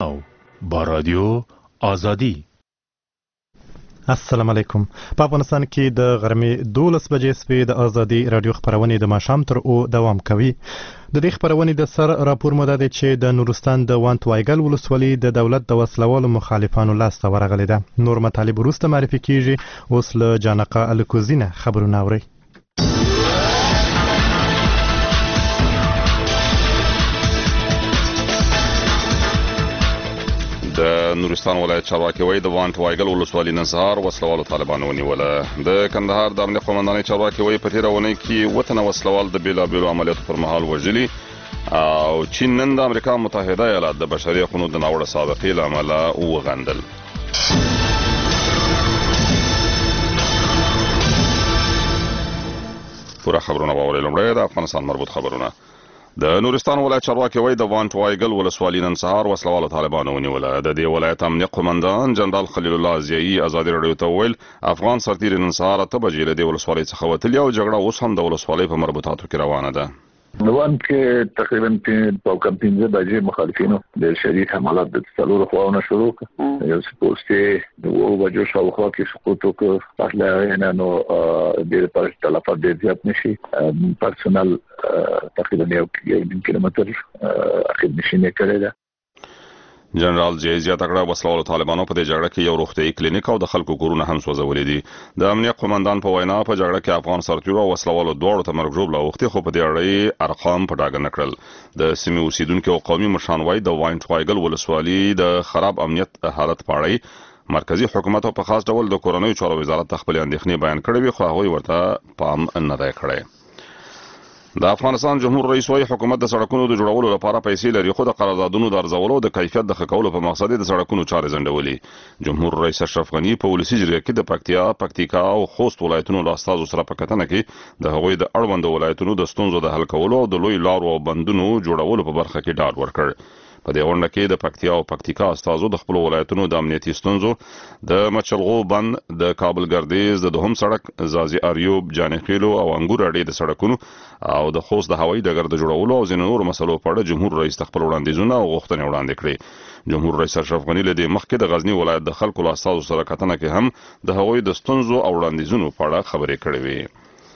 با رادیو آزادی. السلام علیکم. په افغانستان کې د غرمې 12 بجې سوي د آزادي رادیو خبرونه د ماښام تر او دوام کوي. د دې خبرونه د سر راپور مده ده چې د نورستان د وانت وایګل ولسوالۍ د دولت د وسلوالو مخالفانو لاس ته ورغلې ده. نور مطالب وروسته معرفي کیږي. اوس له جانقه الکوزینه خبرونه اوري. د نورستان ولایت چارواکي وایي د وانت وایګل ولسوالۍ نن سهار وسلوالو طالبانو ونیوله. د کندهار د امنیت قومندانۍ چارواکي وایي په تېره اونۍ کې وطنه وسلوال د بېلابېلو عملیاتو پر مهال وژلي او چین نن د امریکا متحده ایالات د بشري حقونو د ناوړه سابقې له امله وغندل. پوره خبرونه به اورئ. لومړی د افغانستان مربوط خبرونه. د نورستان ولایت چارواکي وایي د وانت وایګل ولسوالۍ نن سهار وسلوالو طالبانو ونیوله. د دې ولایت امنیت قومندان جنرال خلیل الله ضیایی ازادي راډیو ته وویل افغان سرتیري نن سهار 8 بجې له دې ولسوالۍ څخه وتلي او جګړه اوس هم د ولسوالۍ په مربوطاتو کې روانه ده. نوان کې تقریبا په کم 15 بجې مخالفینو د شدید حملات د څلورو خواونو شروع کړ. یو څه پوسټي د 2 بجو شاوخوا کې سقوط وکړ. اصله نه نو د پر تلفات ډیر زیات نشي. پرسونل تقریبا 1 کیلومتر اخر نشینه کړی ده. جنرال ضیایی زیاته کړه وسلوالو طالبانو په دې جګړه کې یو روغتیايي کلینیک او د خلکو کورونه هم سوځولي دي. د امنیت قومندان په وینا په جګړه کې افغان سرتیرو او وسلوالو دواړو ته مرګ ژوبله اوښتې خو په دې اړه ارقام په ډاګه نه کړل. د سیمې اوسیدونکو او قومي مشران وایي د وانت وایګل ولسوالۍ د خراب امنیت حالت په اړه مرکزی حکومت په خاص ډول د کورنیو چارو وزارت خپل اندېښنې بیان کړې وي خو هغوی ورته پام نه دی کړی. د افغانستان جمهور رئیس وايي حکومت د سړکونو د جوړولو لپاره پیسې لري خو د قراردادونو د ارزولو د کیفیت د ښه کولو په مقصد د سړکونو چارې ځنډولې. جمهور رئیس اشرف غنی په ولسی جرګه کې د پکتیکا او خوست ولایتونو له استازو سره په کتنه کې د هغوی د اړوند ولایتونو د ستونزو د حل کولو او د لوی لارو او بندونو جوړولو په برخه کې ډاډ ورکړ. په دې غونډه کې د پکتیا او پکتیکا استازو د خپل ولایتونو د امنیتي ستونزو د مچلغو بند د کابل ګردیز د دوهم سړک زازي اریوب جانخیلو او انګور اړې د سړکونو او د خوست د هوایي ډګر د جوړولو او ځینو نورو مسلو په اړه جمهور رئیس خپل وړاندیزونه او غوښتنې وړاندې کړې. جمهور رئیس اشرف غنی له دې مخکې د غزنی ولایت د خلکو له استازو سره کتنه کې هم د هغوی د ستونزو او وړاندیزونو په اړه خبرې کړې وې.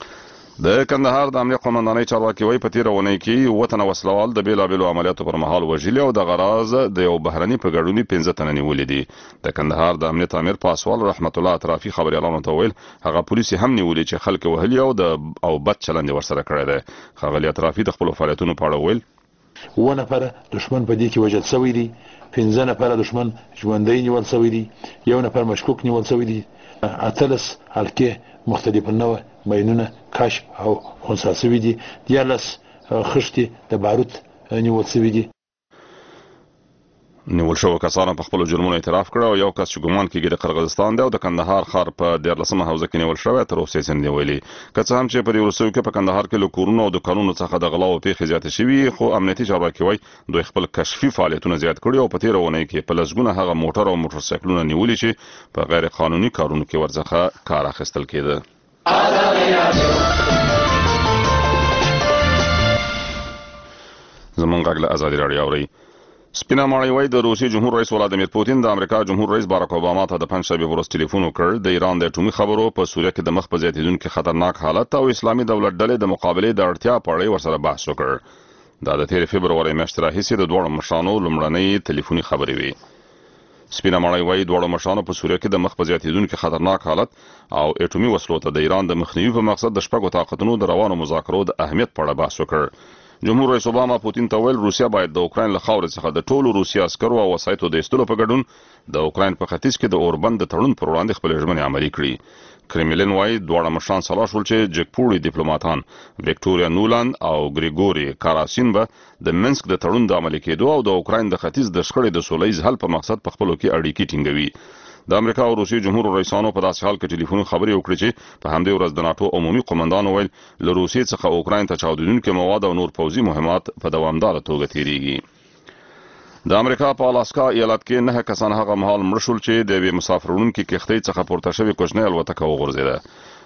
د کندهار د امنیت قومندانۍ چارواکي وایي په تېره اونۍ کې وطنه وسلوال د بېلابېلو عملیاتو پر مهال وژلي او د غراض د یو بهرني په ګډون 15 تنه نیولي دي. د کندهار د امنیت امیر پاسوال رحمت الله اطرافي خبريالانو ته ویل هغه پولیس هم نیولي چې خلک وهلي او بد چلند ورسره کړی دی. خغلی اطرافي د خپل فعالیتونو په اړه ویل 9 نفر دشمن په دې کې وژل شوی دي، 15 نفر دشمن ژوندۍ نیول شوی دي، 1 نفر مشکوک نیول شوی دي، 18 حلقې مختلف النوع ماینونه کشف او خنثی شوي دي، 13 خښتې د باروت نیول شوي دي. نیول شوو کسانو په خپل جرمونو اعتراف کړ او یو کس چې ګمان کېږي د قرغیزستان دی او د کندهار ښار په 14مه حوزه کې نیول شوی تر اوسه یې نیولي. که څه هم چې په دې وروستیو کې په کندهار کې له کورونو او دکانونو څخه د غلا او پیښې زیاتې شوي خو امنیتي چارواکي وایي دوی خپل کشفي فعالیتونه زیات کړي او په تېره اونۍ کې په لسګونه هغه موټر او موټرسایکلونه نیولي چې په غیر قانوني کارونو کې ورڅخه کار اخیستل کېده. زمونږ غږ له ازادي راډیو اورئ. سپینه ماڼۍ وایي د روسیې جمهور رئیس ولادیمیر پوتین د امریکا جمهور رئیس باراک اوباما ته د پنجشنبې ورځ ټلیفون وکړ. د ایران د اټومي خبرو په سوریه کې د مخ په زیاتېدونکي خطرناک حالت او اسلامي دولت ډلې د مقابلې د اړتیا په اړه ورسره بحث وکړ. دا د 13 فبروري میاشتې راهیسې د دواړو مشرانو لومړنۍ ټلیفوني خبرې وې. سپینه ماڼۍ وایي دواړو مشرانو په سوریه کې د مخ په زیاتېدونکي خطرناک حالت او اټومي وسلو ته د ایران د مخنیوي په مقصد د شپږو طاقتونو د روانو مذاکرو د اهمیت په اړه بحث وکړ. جمهور رئیس اوباما پوتین ته ویل روسیا باید د اوکراین له خاورې څخه د ټولو روسي عسکرو او وسایطو د ایستلو په ګډون د اوکراین په ختیځ کې د اوربند د تړون پر وړاندې خپلې ژمنې عملي کړي. کرملین وایي دواړه مشران سلا شول چې جګپوړي ډیپلوماتان ویکټوریا نولند او ګریګوري کاراسین به د منسک د تړون د عملي کېدو او د اوکراین د ختیځ د شخړې د سوله ییز حل په مقصد په خپلو کې اړیکې ټینګوي. د امریکا او روسیې جمهور رئیسانو په داسې حال کې ټلیفوني خبرې وکړې چې په همدې ورځ د ناتو عمومي قومندان ویل له روسیې څخه اوکراین ته چاودېدونکي مواد او نور پوځي مهمات په دوامداره توګه تیریږي. د امریکا په الاسکا ایالت کې 9 کسان هغه مهال مړه شول چې د یوې مسافر وړونکي کښتۍ څخه پورته شوې کوچنۍ الوتکه وغورځېده.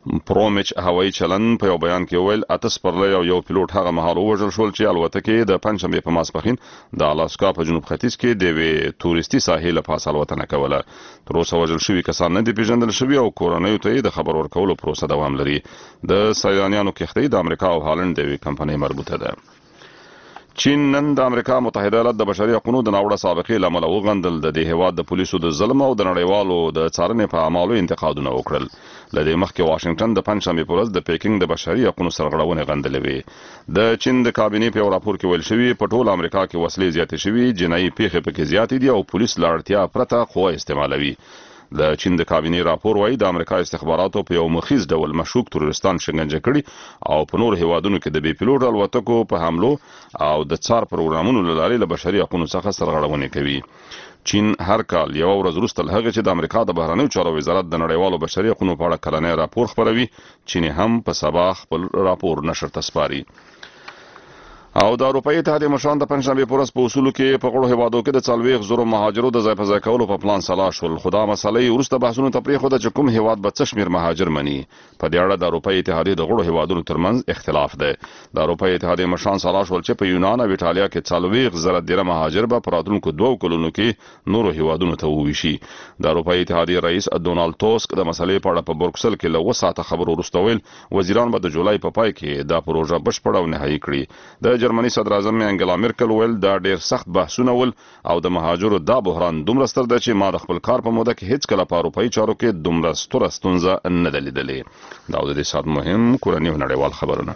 پرومچ هوایي چلن په یو بیان کې ویل اتس پرلې او یو پیلوټ هغه مهال وژل شول چې الوتکې د پنځمې په ماسپخین د الاسکا په جنوب ختیځ کې د وی توريستي ساحل په فاصله الوتنه کوله. تر اوسه وژل شوی کسان نه دي پیژندل شوی او کورنۍ ته د خبر ورکولو پروسه دوام لري. د سیلانیانو کښتۍ د امریکا او هالند د وی کمپنۍ مربوطه ده. چین نن د امریکا متحده ایالات د بشري حقوقو د ناوړه سابقې لامل وغندل د دې هیواد د پولیسو د ظلم او د نړیوالو د څارنې په اعمالو انتقادونه وکړل. لدې مخکې واشنگټن د پنځمې په ورځ د پیکینګ د بشري حقوقو سرغړونې غندلې وې. د چین د کابینې په راپور کې ویل شوی په ټول امریکا کې وسلې زیاتې شوي، جنایي پیښې پکې زیاتې دي او پولیس لا اړتیا پرته قوه استعمالوي. د چین د کابینې راپور وايي د امریکا استخباراتو په یو مخیز ډول مشکوک تروریستان شکنجه کړي او په نور هیوادونو کې د بي پیلوټ الوتکو په حملو او د څار پروګرامونو له لارې له بشري حقوقو څخه سرغړونې کوي. چین هر کال یو ورځ وروسته له هغه چې د امریکا د بهرنیو چارو وزارت د نړیوالو بشري حقوقو په اړه کلنی راپور خپروي، چین هم په سبا خپل راپور نشر ته سپاري. او د اروپאי اتحادیې مشران د پنځمې په ورځ په اصولو کې په غړو هیوادو کې د 40 زره مهاجرو د ځای په ځای کولو په پلان سلا شول. خو دا مسلې وروسته بحثونو ته پرېښوده چې کوم هیواد به څه شمېر مهاجر مني. په دې اړه د اروپאי اتحادیې د غړو هیوادونو ترمنځ اختلاف دی. د اروپאי اتحادیې مشران سلا شول چې په یونان او ایټالیا کې 40 زره ډیره مهاجر به په راتلونکو 2 کلونو کې نورو هیوادونو ته وویشي. د اروپאי اتحادیې رئیس ډونالد ټوسک د مسلې په اړه په برکسل کې له 2 ساعته خبرو وروسته ویل وزیران به د جولای په پای کې دا پروژه بشپړه او نهایی کړي. د جرمني صدر اعظم انګلا مرکل ویل دا ډیر سخت بحثونه ول او د مهاجرو دا بحران دومره ستر دی چې ما د خپل کار په موده کې هیڅ کله په اروپאי چارو کې دومره ستره ستونزه نه ده لیدلې. دا د دې سات مهم کورنی او نړیوال خبرونه.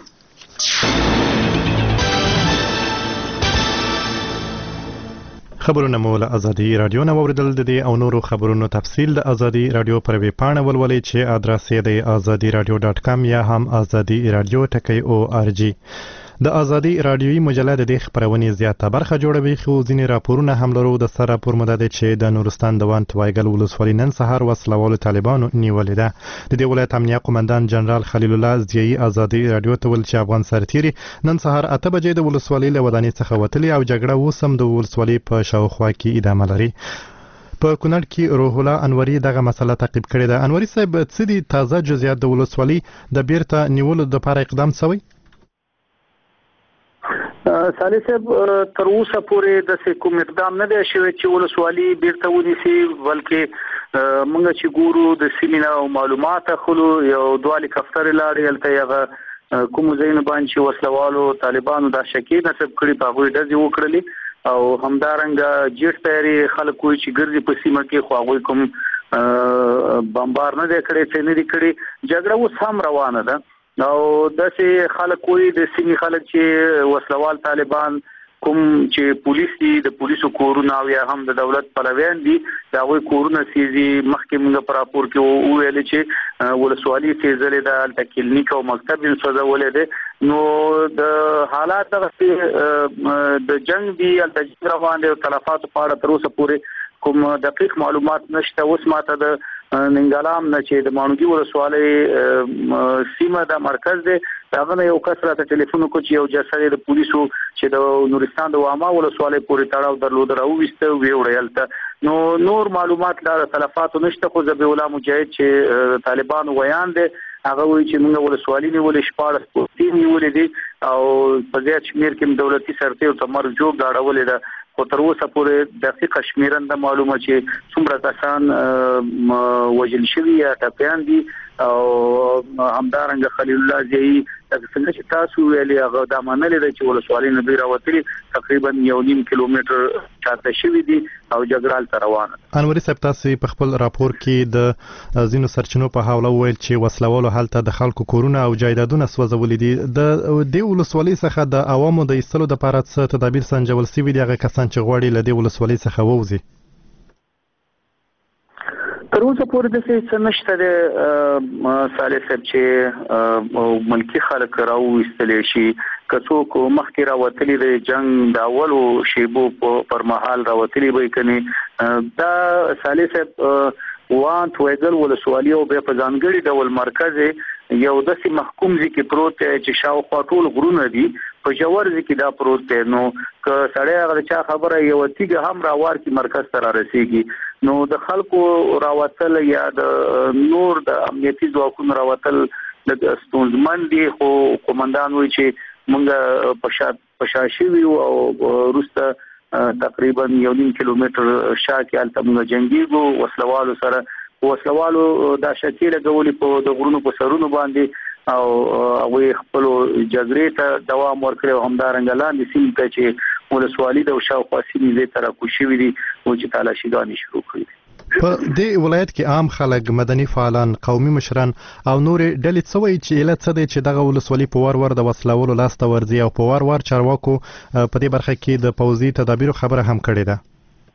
خبرونه مو له ازادي رادیو نه اوریدل دي او نورو خبرونو تفصیل د ازادي رادیو پر ویب پاڼه ولولئ چې ادرس یې د azadiradio.com یا هم azadiradio.org. د ازادي رادیوي مجله د دې خبرونې زیاته برخه جوړوي، خو ځینې راپورونه هم لرو. د سر راپور مدد چې د نورستان د وان توایګل ولسوالۍ نن سهار وسلوالو طالبانو نیولې ده. د دې ولایت امنیه قومندان جنرال خلیل الله زیي ازادي رادیو ته ویل چې افغان سرتیري نن سهار 8 بجې د ولسوالۍ له ودانۍ څخه وتلي او جګړه اوس هم د ولسوالۍ په شاوخوا کې ادامه لري. په کونړ کې روح الله انوري دغه مسله تعقیب کړې ده. انوري صاحب څه دي تازه جزئیات د ولسوالۍ د بیرته نیولو لپاره اقدام شوی؟ صالح صاحب تر اوسه پورې د کوم اقدام نه دی شوی چې ولسوالۍ بیرته ونیسي، بلکې موږ چې ګورو د سیمینه او معلومات خلو یو دوالي کفتر لاړې هلته هغه کوم ځایونه باندې چې وسلوالو طالبانو دا شکی نسب کړي په هغوی ډزې وکړلې او همدارنګه جیټ تیاري خلک کوی چې ګرځي په سیمه کې خو هغوی کوم بمبار نه دی کړی څه نه دی کړی. جګړه اوس هم روانه ده او داسې خلک کوی د سیمې خلک چې وسلوال طالبان کوم چې پولیس دي د پولیسو کورونه او یا هم د دولت پلویان دي دا وی کورونه سيزي. مخکې موږ پر راپور کې ویل چې ولسوالۍ سيزلې د کلینیک او مکتب سوځولې ده. نو د حالات د جنگ دی د روان دي او تلفات په اړه تر اوسه پورې کوم دقیق معلومات نشته. اوس ماته د ننګالام نه چې د مانوګي ولسوالۍ سیمه د مرکز دی هغه نه یو کس راته ټلیفون وکړ چې یو جسد د پولیسو چې د نورستان د واما ولسوالۍ پورې تړاو درلود راوېسته ویوړل ته. نو نور معلومات لا تلفات نشته. خو ذبیح الله مجاهد چې طالبان ویان دي هغه وایي چې موږ ولسوالۍ نیولې 14 پوسټې نیولې دي او په زیات شمیر کې دولتي سرتیرو ته مرګ جوړ داړولې ده. خو تر اوسه پورې دقیقه شمیرنده معلومه چې څومره کسان وژل شوي یا ټپیان دي او همدارنګه خلیل الله زیي څنګه چې تاسو ویلي هغه دا منلې ده چې ولسوالۍ نه دی راوتلي تقریبا 1.5 کیلومتر چاته شوي دي او جګړه تر روانه. انوري صاحب تاسو په خپل راپور کې د زینو سرچینو په حواله ویل چې وسلوالو حالت د خلکو کورونه او جایدادونه سوځولې دي. د دې ولسوالۍ څخه د عوامو د ایستلو لپاره څه تدابیر سنجول شوي دي هغه کسان چې غواړي له دې ولسوالۍ څخه ووځي؟ تر اوسه پورې د څه نشته د صالح صاحب چې ملکی خلک راوېستلی شي که څوک مخکې راوتلي د جنگ د اولو شیبو پر مهال راوتلي به کني دا صالح صاحب وان تویګل ولسوالۍ او په ځانګړي ډول مرکز یو داسې محکوم ځکه پروت چې شاوخوا ټول غرونه دي په جوړ ځکه دا پروت دی. نو که سړی هغه چا خبره یو تیګه هم راوار کی مرکز ته رسیږي نو د خلکو راوتل یا د نور د امنیتي ځواکونو راوتل د ستونزمن دي خو قومندان وایي چې موږ پشاشي او روسته تقریبا 1.5 کیلومتر شاکه الته موږ جنگيګو وسلوالو سره وسلوالو دا شکیل غولي په د غرونو په سرونو باندې او هغه خپل جګړې ته دوام ورکړي همدارنګ لاندې سیمه ته چې ولسوالۍ د شاوخوا سیمې زې تر کوشي وي او چې تلاشيګانی شروع کړي په دې ولایت کې عام خلک مدني فعالان قومي مشران او نور ډلې څوي چې علت څه دی چې دغه ولسوالۍ په وار د وسلوالو لاس ته ورځي او په وار چارواکو په دې برخه کې د پوځي تدابیر خبره هم کړې ده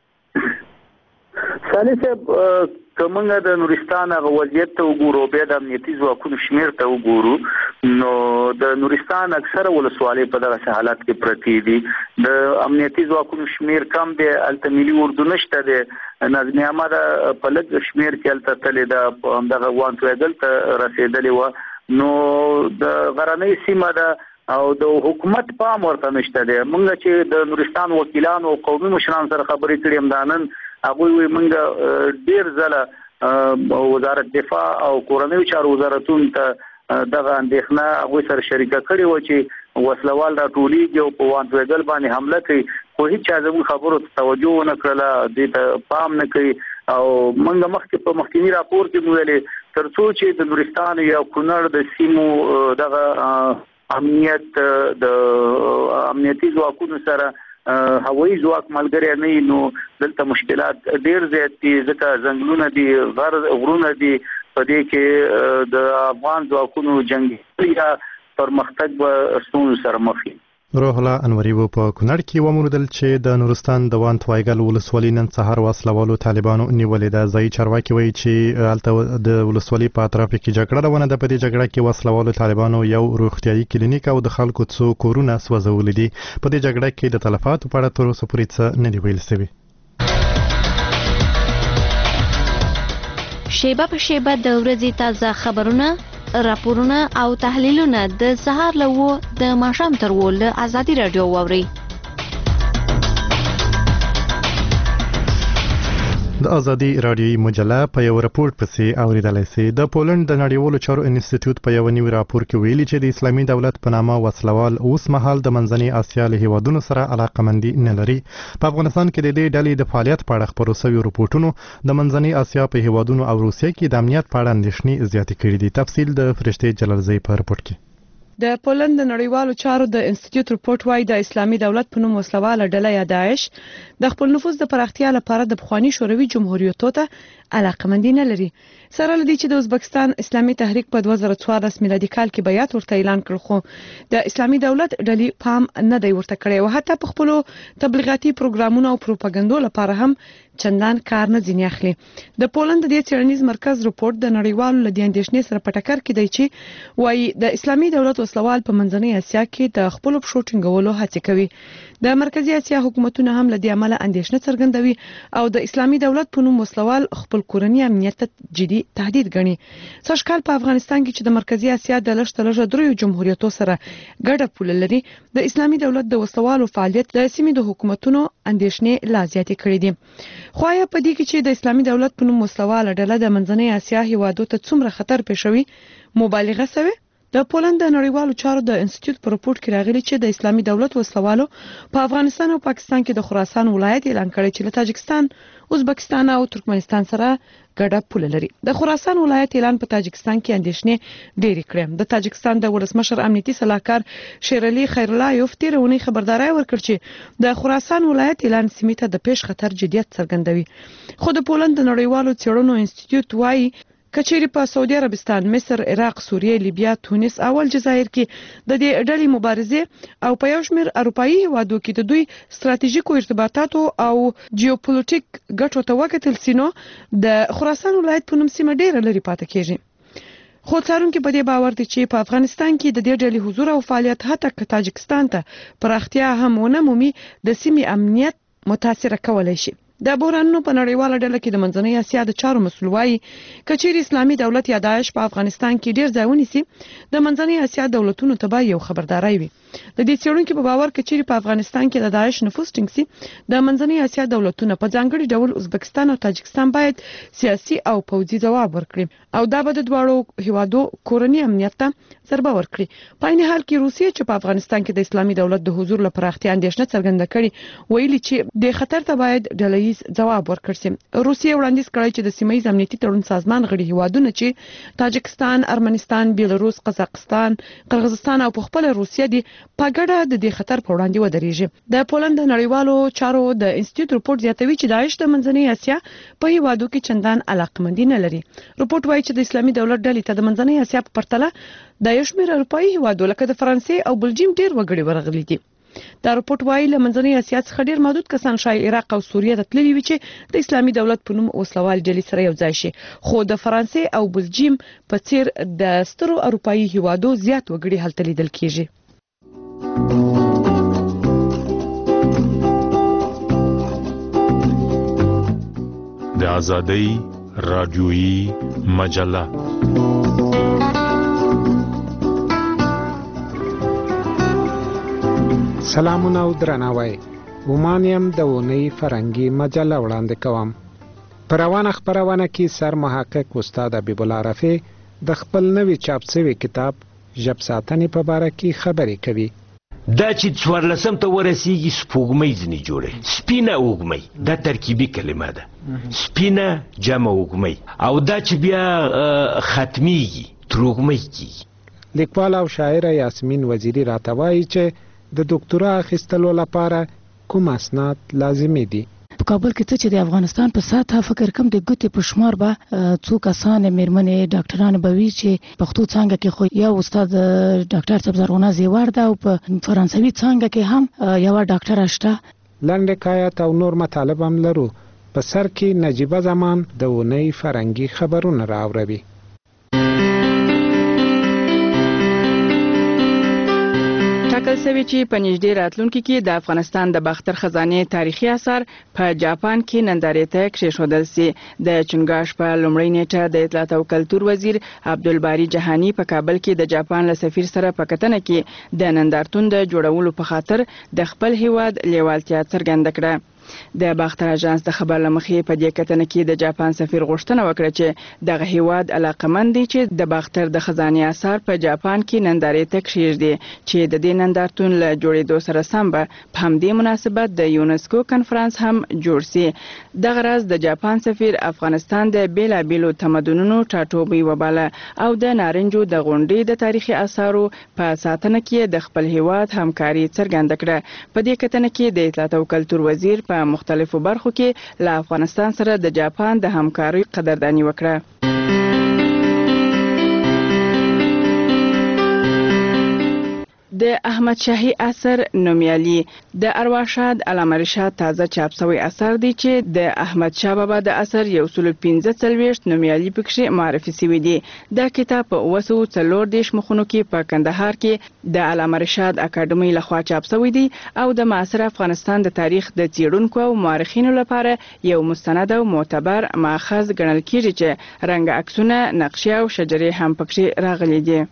ثالثه کومه د نورستان غوړیت ته وګورو به د امنیتي ځواکونو شمیر ته وګورو نو د نورستان اکثره ولسوالۍ په دغه حالت کې پرتی دي د امنیتي ځواکونو شمیر کم دی الته ملي اردو نشته دی نظم احمد په لږ شمیر کې الته تللی دا دغه وانټویدل ته رسیدلی و نو د غرنۍ سیمه ده او د حکومت پام ورته نشته دی موږ چې د نورستان وکیلانو او قومي مشران سره خبرې کړې هم دانن هغه وی موږ ډیر ځله وزارت دفاع او کورنیو چارو وزارتونو ته دغه اندېښنه هغه سره شریکه کړې و چې وسلوال را ټولېږي او په وانټویدل باندې حمله کوي خو هیڅ ځای خبرو ته توجه ونه کړله دې ته پام نه کوي او موږ مخکې په مخکینی راپور کې ویلې ترڅو چې د نورستان یا کونړ د سیمو دغه امنیت د امنیتي ځواکونو سره هوایي ځواک ملګری نه نو دلته مشکلات ډیر زیات دي ځکه ځنګلونه دي غرونه دي په دې کې د افغان ځواکونو جنگي یا پرمختګ به ستونزو سره مخ دي روح الله انوري په کونړ کې وموندل چې د نورستان د وان توایګل ولسوالۍ نن سهار وسلوالو طالبانو نیولې ده ځای چارواکي وایي چې الته د ولسوالۍ په اطراف کې جګړه روانه ده په دې جګړه کې وسلوالو طالبانو یو روغتيایي کلینیک او د خلکو څو کورونه سوځولې دي په دې جګړه کې د تلفاتو په اړه تر اوسه پورې څه نه دی ویل شوی شیبه په شیبه د ورځې تازه خبرونه راپورونه او تحلیلونه د سهار له د ماښام تر له ازادي رادیو واوري د ازادي رادیوي مجله په یو راپور پسې اوریدلای شي د پولند د نړیوالو چارو انسټیټیوټ په یو نوی راپور کې ویلي چې د اسلامي دولت په نامه وسلوال اوس مهال د منځنۍ اسیا له هیوادونو سره علاقمندي نه لري په افغانستان کې د دې ډلې د فعالیت په اړه خبرو شوی راپورټونو د منځنۍ اسیا په هیوادونو او روسیې کې د امنیت په اړه اندېښنې زیاتې کړې دي تفصیل د فرشته جلالزی په راپور کې د پولند د نړیوالو چارو د انسټیټیوټ رپورټ وايي د اسلامي دولت په نوم وسلواله ډله یا داعش د خپل نفوذ د پراختیا لپاره د بخوانی شوروي جمهوریتونو ته علاقمندي نه لري سره لدی چې د ازبکستان اسلامي تحریک په 2014 میلادي کال کې بیعت ورته اعلان کړ خو د اسلامي دولت ډلې پام نه دی ورته کړی او حتی په خپل تبلیغاتي پروګرامونو او پروپاګاندا لپاره هم چندان کار نه ځنی اخلي د پولند د چرنیز مرکز رپورټ د نړیوالو لدی اندېښنې سره په ټکر کې دی چې وايي د اسلامي دولت وسلوال په منځنۍ اسیا کې د خپل پښوټینګولو هڅه کوي د مرکزی اسیا حکومتونه هم لدی عمله اندېښنه څرګندوي او د اسلامي دولت په نوم وسلوال خپل کورنی امنیت جدي تهدید ګڼي سږکال په افغانستان کې چې د مرکزی اسیا د لږ دریو جمهوریتونو سره ګډه پوله لري د اسلامي دولت د وسلوالو فعالیت د سیمې د حکومتونو اندېښنې لا زیاتې کړې دي خو یا په دې کې چې د اسلامي دولت په نوم وسلواله ډله د منځنۍ اسیا هیوادو ته څومره خطر پېښوي مبالغه شوی د پولند د نړیوالو چارو د انسټیټیوټ په رپورټ کې راغلي چې د اسلامي دولت وسلوالو په افغانستان او پاکستان کې د خراسان ولایت اعلان کړی چې له تاجکستان ازبکستان او ترکمنستان سره ګډه پوله لري د خراسان ولایت اعلان په تاجکستان کې اندېښنې ډېرې کړې د تاجکستان د ولسمشر امنیتي صلاحکار شیرعلی خیرالله تیرونی خبرداري ورکړ چې د خراسان ولایت اعلان سیمې ته د پیش خطر جديت څرګندوي خو د پولند د نړیوالو څېړنو انسټیټیوټ وايي کچېری په سعودي عربستان مصر عراق سوریه لیبیا تونس او الجزایر کې د دې ډلې مبارزه او په یو شمېر اروپאי هیوادو کې د دوی ستراتیژیکو ارتباطاتو او جیوپولیټیک ګټو ته وکتل سينو د خراسان ولایت په نوم سیمه ډېر لري پاتې کیږي خو څارونکو په دې باور دي چې په افغانستان کې د دې ډلې حضور او فعالیت حتی تاجکستان ته پراختیا هم ونه مومي د سیمې امنیت متاثر کولای شي د بحرانونو په نړیواله ډله کې د منځنۍ اسیا د چارو مسؤل وایي کچیر اسلامي دولت یا داعش په افغانستان کې ډیر ځای ونیسي د منځنۍ اسیا دولتونو ته به یو خبرداري وي. د دې څېړونکو په باور کچیر په افغانستان کې د داعش نفوذ ټینګ سي د منځنۍ اسیا دولتونو په ځانګړي ډول ازبکستان او تاجکستان باید سیاسي او پوځي ځواب ورکړي او دا به د دواړو هیوادو کورنی امنیت ته ضربه ورکړي. په عین حال کې روسیه چې په افغانستان کې د اسلامي دولت د حضور لپاره اختیار اندېښنه څرګنده کړي ویلي چې د خطر ته باید ډلهییز جواب ورکړي شي. روسیه وړاندیز کړی چې د سیمه‌ییز امنیتي تړون سازمان غړي هیوادونه چې تاجکستان، ارمنستان، بیلاروس، قزاقستان، قرغیزستان او په خپل روسیه دي په ګډه د دې خطر په وړاندې ودرېږي. د پولند د نړیوالو چارو د انسټیټیوټ رپورت زیاتوي چې داعش د منځنۍ اسیا په هیوادو کې چندان علاقمندي نه لري. رپورت وایي چې د اسلامي دولت ډلې ته د منځنۍ اسیا په پرتله د یو شمېر اروپایي هیوادو لکه د فرانسې او بلجیم ډیر وګړي ورغلي دي. دا رپورت وایي له منځنۍ اسیا څخه ډیر محدود کسان شاید عراق او سوریه ته تللي وي چې د اسلامي دولت په نوم وسلوال ډلې سره یو ځای شي، خو د فرانسې او بلجیم په څیر د سترو اروپایي هیوادو زیات وګړي هلته لیدل کیږي. د آزادۍ رادیویی مجله سلامونه او درناوی. ومانیم د اونۍ فرنګي مجله وړاندې کوم. په روانه خپرونه کې سر محقق استاد حبیب الله رفیع د خپل نوي چاپ شوي کتاب ژب ساتنې په باره کې خبرې کوي. دا چې 14 ته ورسیږي سپوږمۍ ځنې جوړه سپینه وږمۍ دا ترکیبي کلمه ده، سپینه جمع وږمۍ، او دا چې بیا ختمیږي تروږمۍ کیږي. لیکوال او شاعره یاسمین وزیری راته وایي چې د ډاکټرا اخیستلو لپاره کوم اسناد لازمي دي. په کابل کې څه چې د افغانستان په ساته فکر کم د ګوتې په شمار به څو کسان میرمنې ډاکټران به وي چې پښتو څانګه کې خو یو استاد ډاکټر صاحب زرغونه زیوار ده او په فرانسوي څانګه کې هم یو ډاکټر شته. لنډ حکایت او نور مطالب هم لرو. په سر کې نجیبه زمان د اونۍ فرنګي خبرونه راوړي. ټاکل شوی چې په نږدې راتلونکي کې د افغانستان د باختر خزانې تاریخي اثار په جاپان کې نندارې ته کېښودل شي. د چنګاش په لومړۍ نیټه د اطلاعات او کلتور وزیر عبدالباری جهانی په کابل کې د جاپان له سفیر سره په کتنه کې د نندارتون د جوړولو په خاطر د خپل هیواد لیوالتیا څرګنده کړه. د باختر اژانس د خبر لمخې په دې کتنه کې د جاپان سفیر غوښتنه وکړه چې دغه هیواد علاقمند دی چې د باختر د خزانې اثار په جاپان کې نندارې ته کېږدي چې د دې نندارتون له جوړېدو سره سم به په همدې مناسبت د یونسکو کنفرانس هم جوړ شي. دغه راز د جاپان سفیر افغانستان د بیلابیلو تمدنونو ټاټوبی وباله او د نارنجو د غونډې د تاریخي اثارو په ساتنه کې د خپل هیواد همکاري څرګنده کړه. په دې کتنه کې د اطلاعات او کلتور وزیر په مختلفو برخو کې له افغانستان سره د جاپان د همکارۍ قدرداني وکړه. د احمد شاهي اثر نومیالي د ارواښاد علامه رشاد تازه چاپ شوی اثر دی چې د احمد شاه بابا د اثر 145 نومیالي پکښې معرفي شوي دي. دا کتاب په 240 مخونو کې په کندهار کې د علامه رشاد اکاډمۍ لخوا چاپ شوی دی او د معاصر افغانستان د تاریخ د څېړونکو او مورخینو لپاره یو مستند او معتبر ماخذ ګڼل کېږي چې رنګ عکسونه، نقشې او شجرې هم پکښې راغلي دي.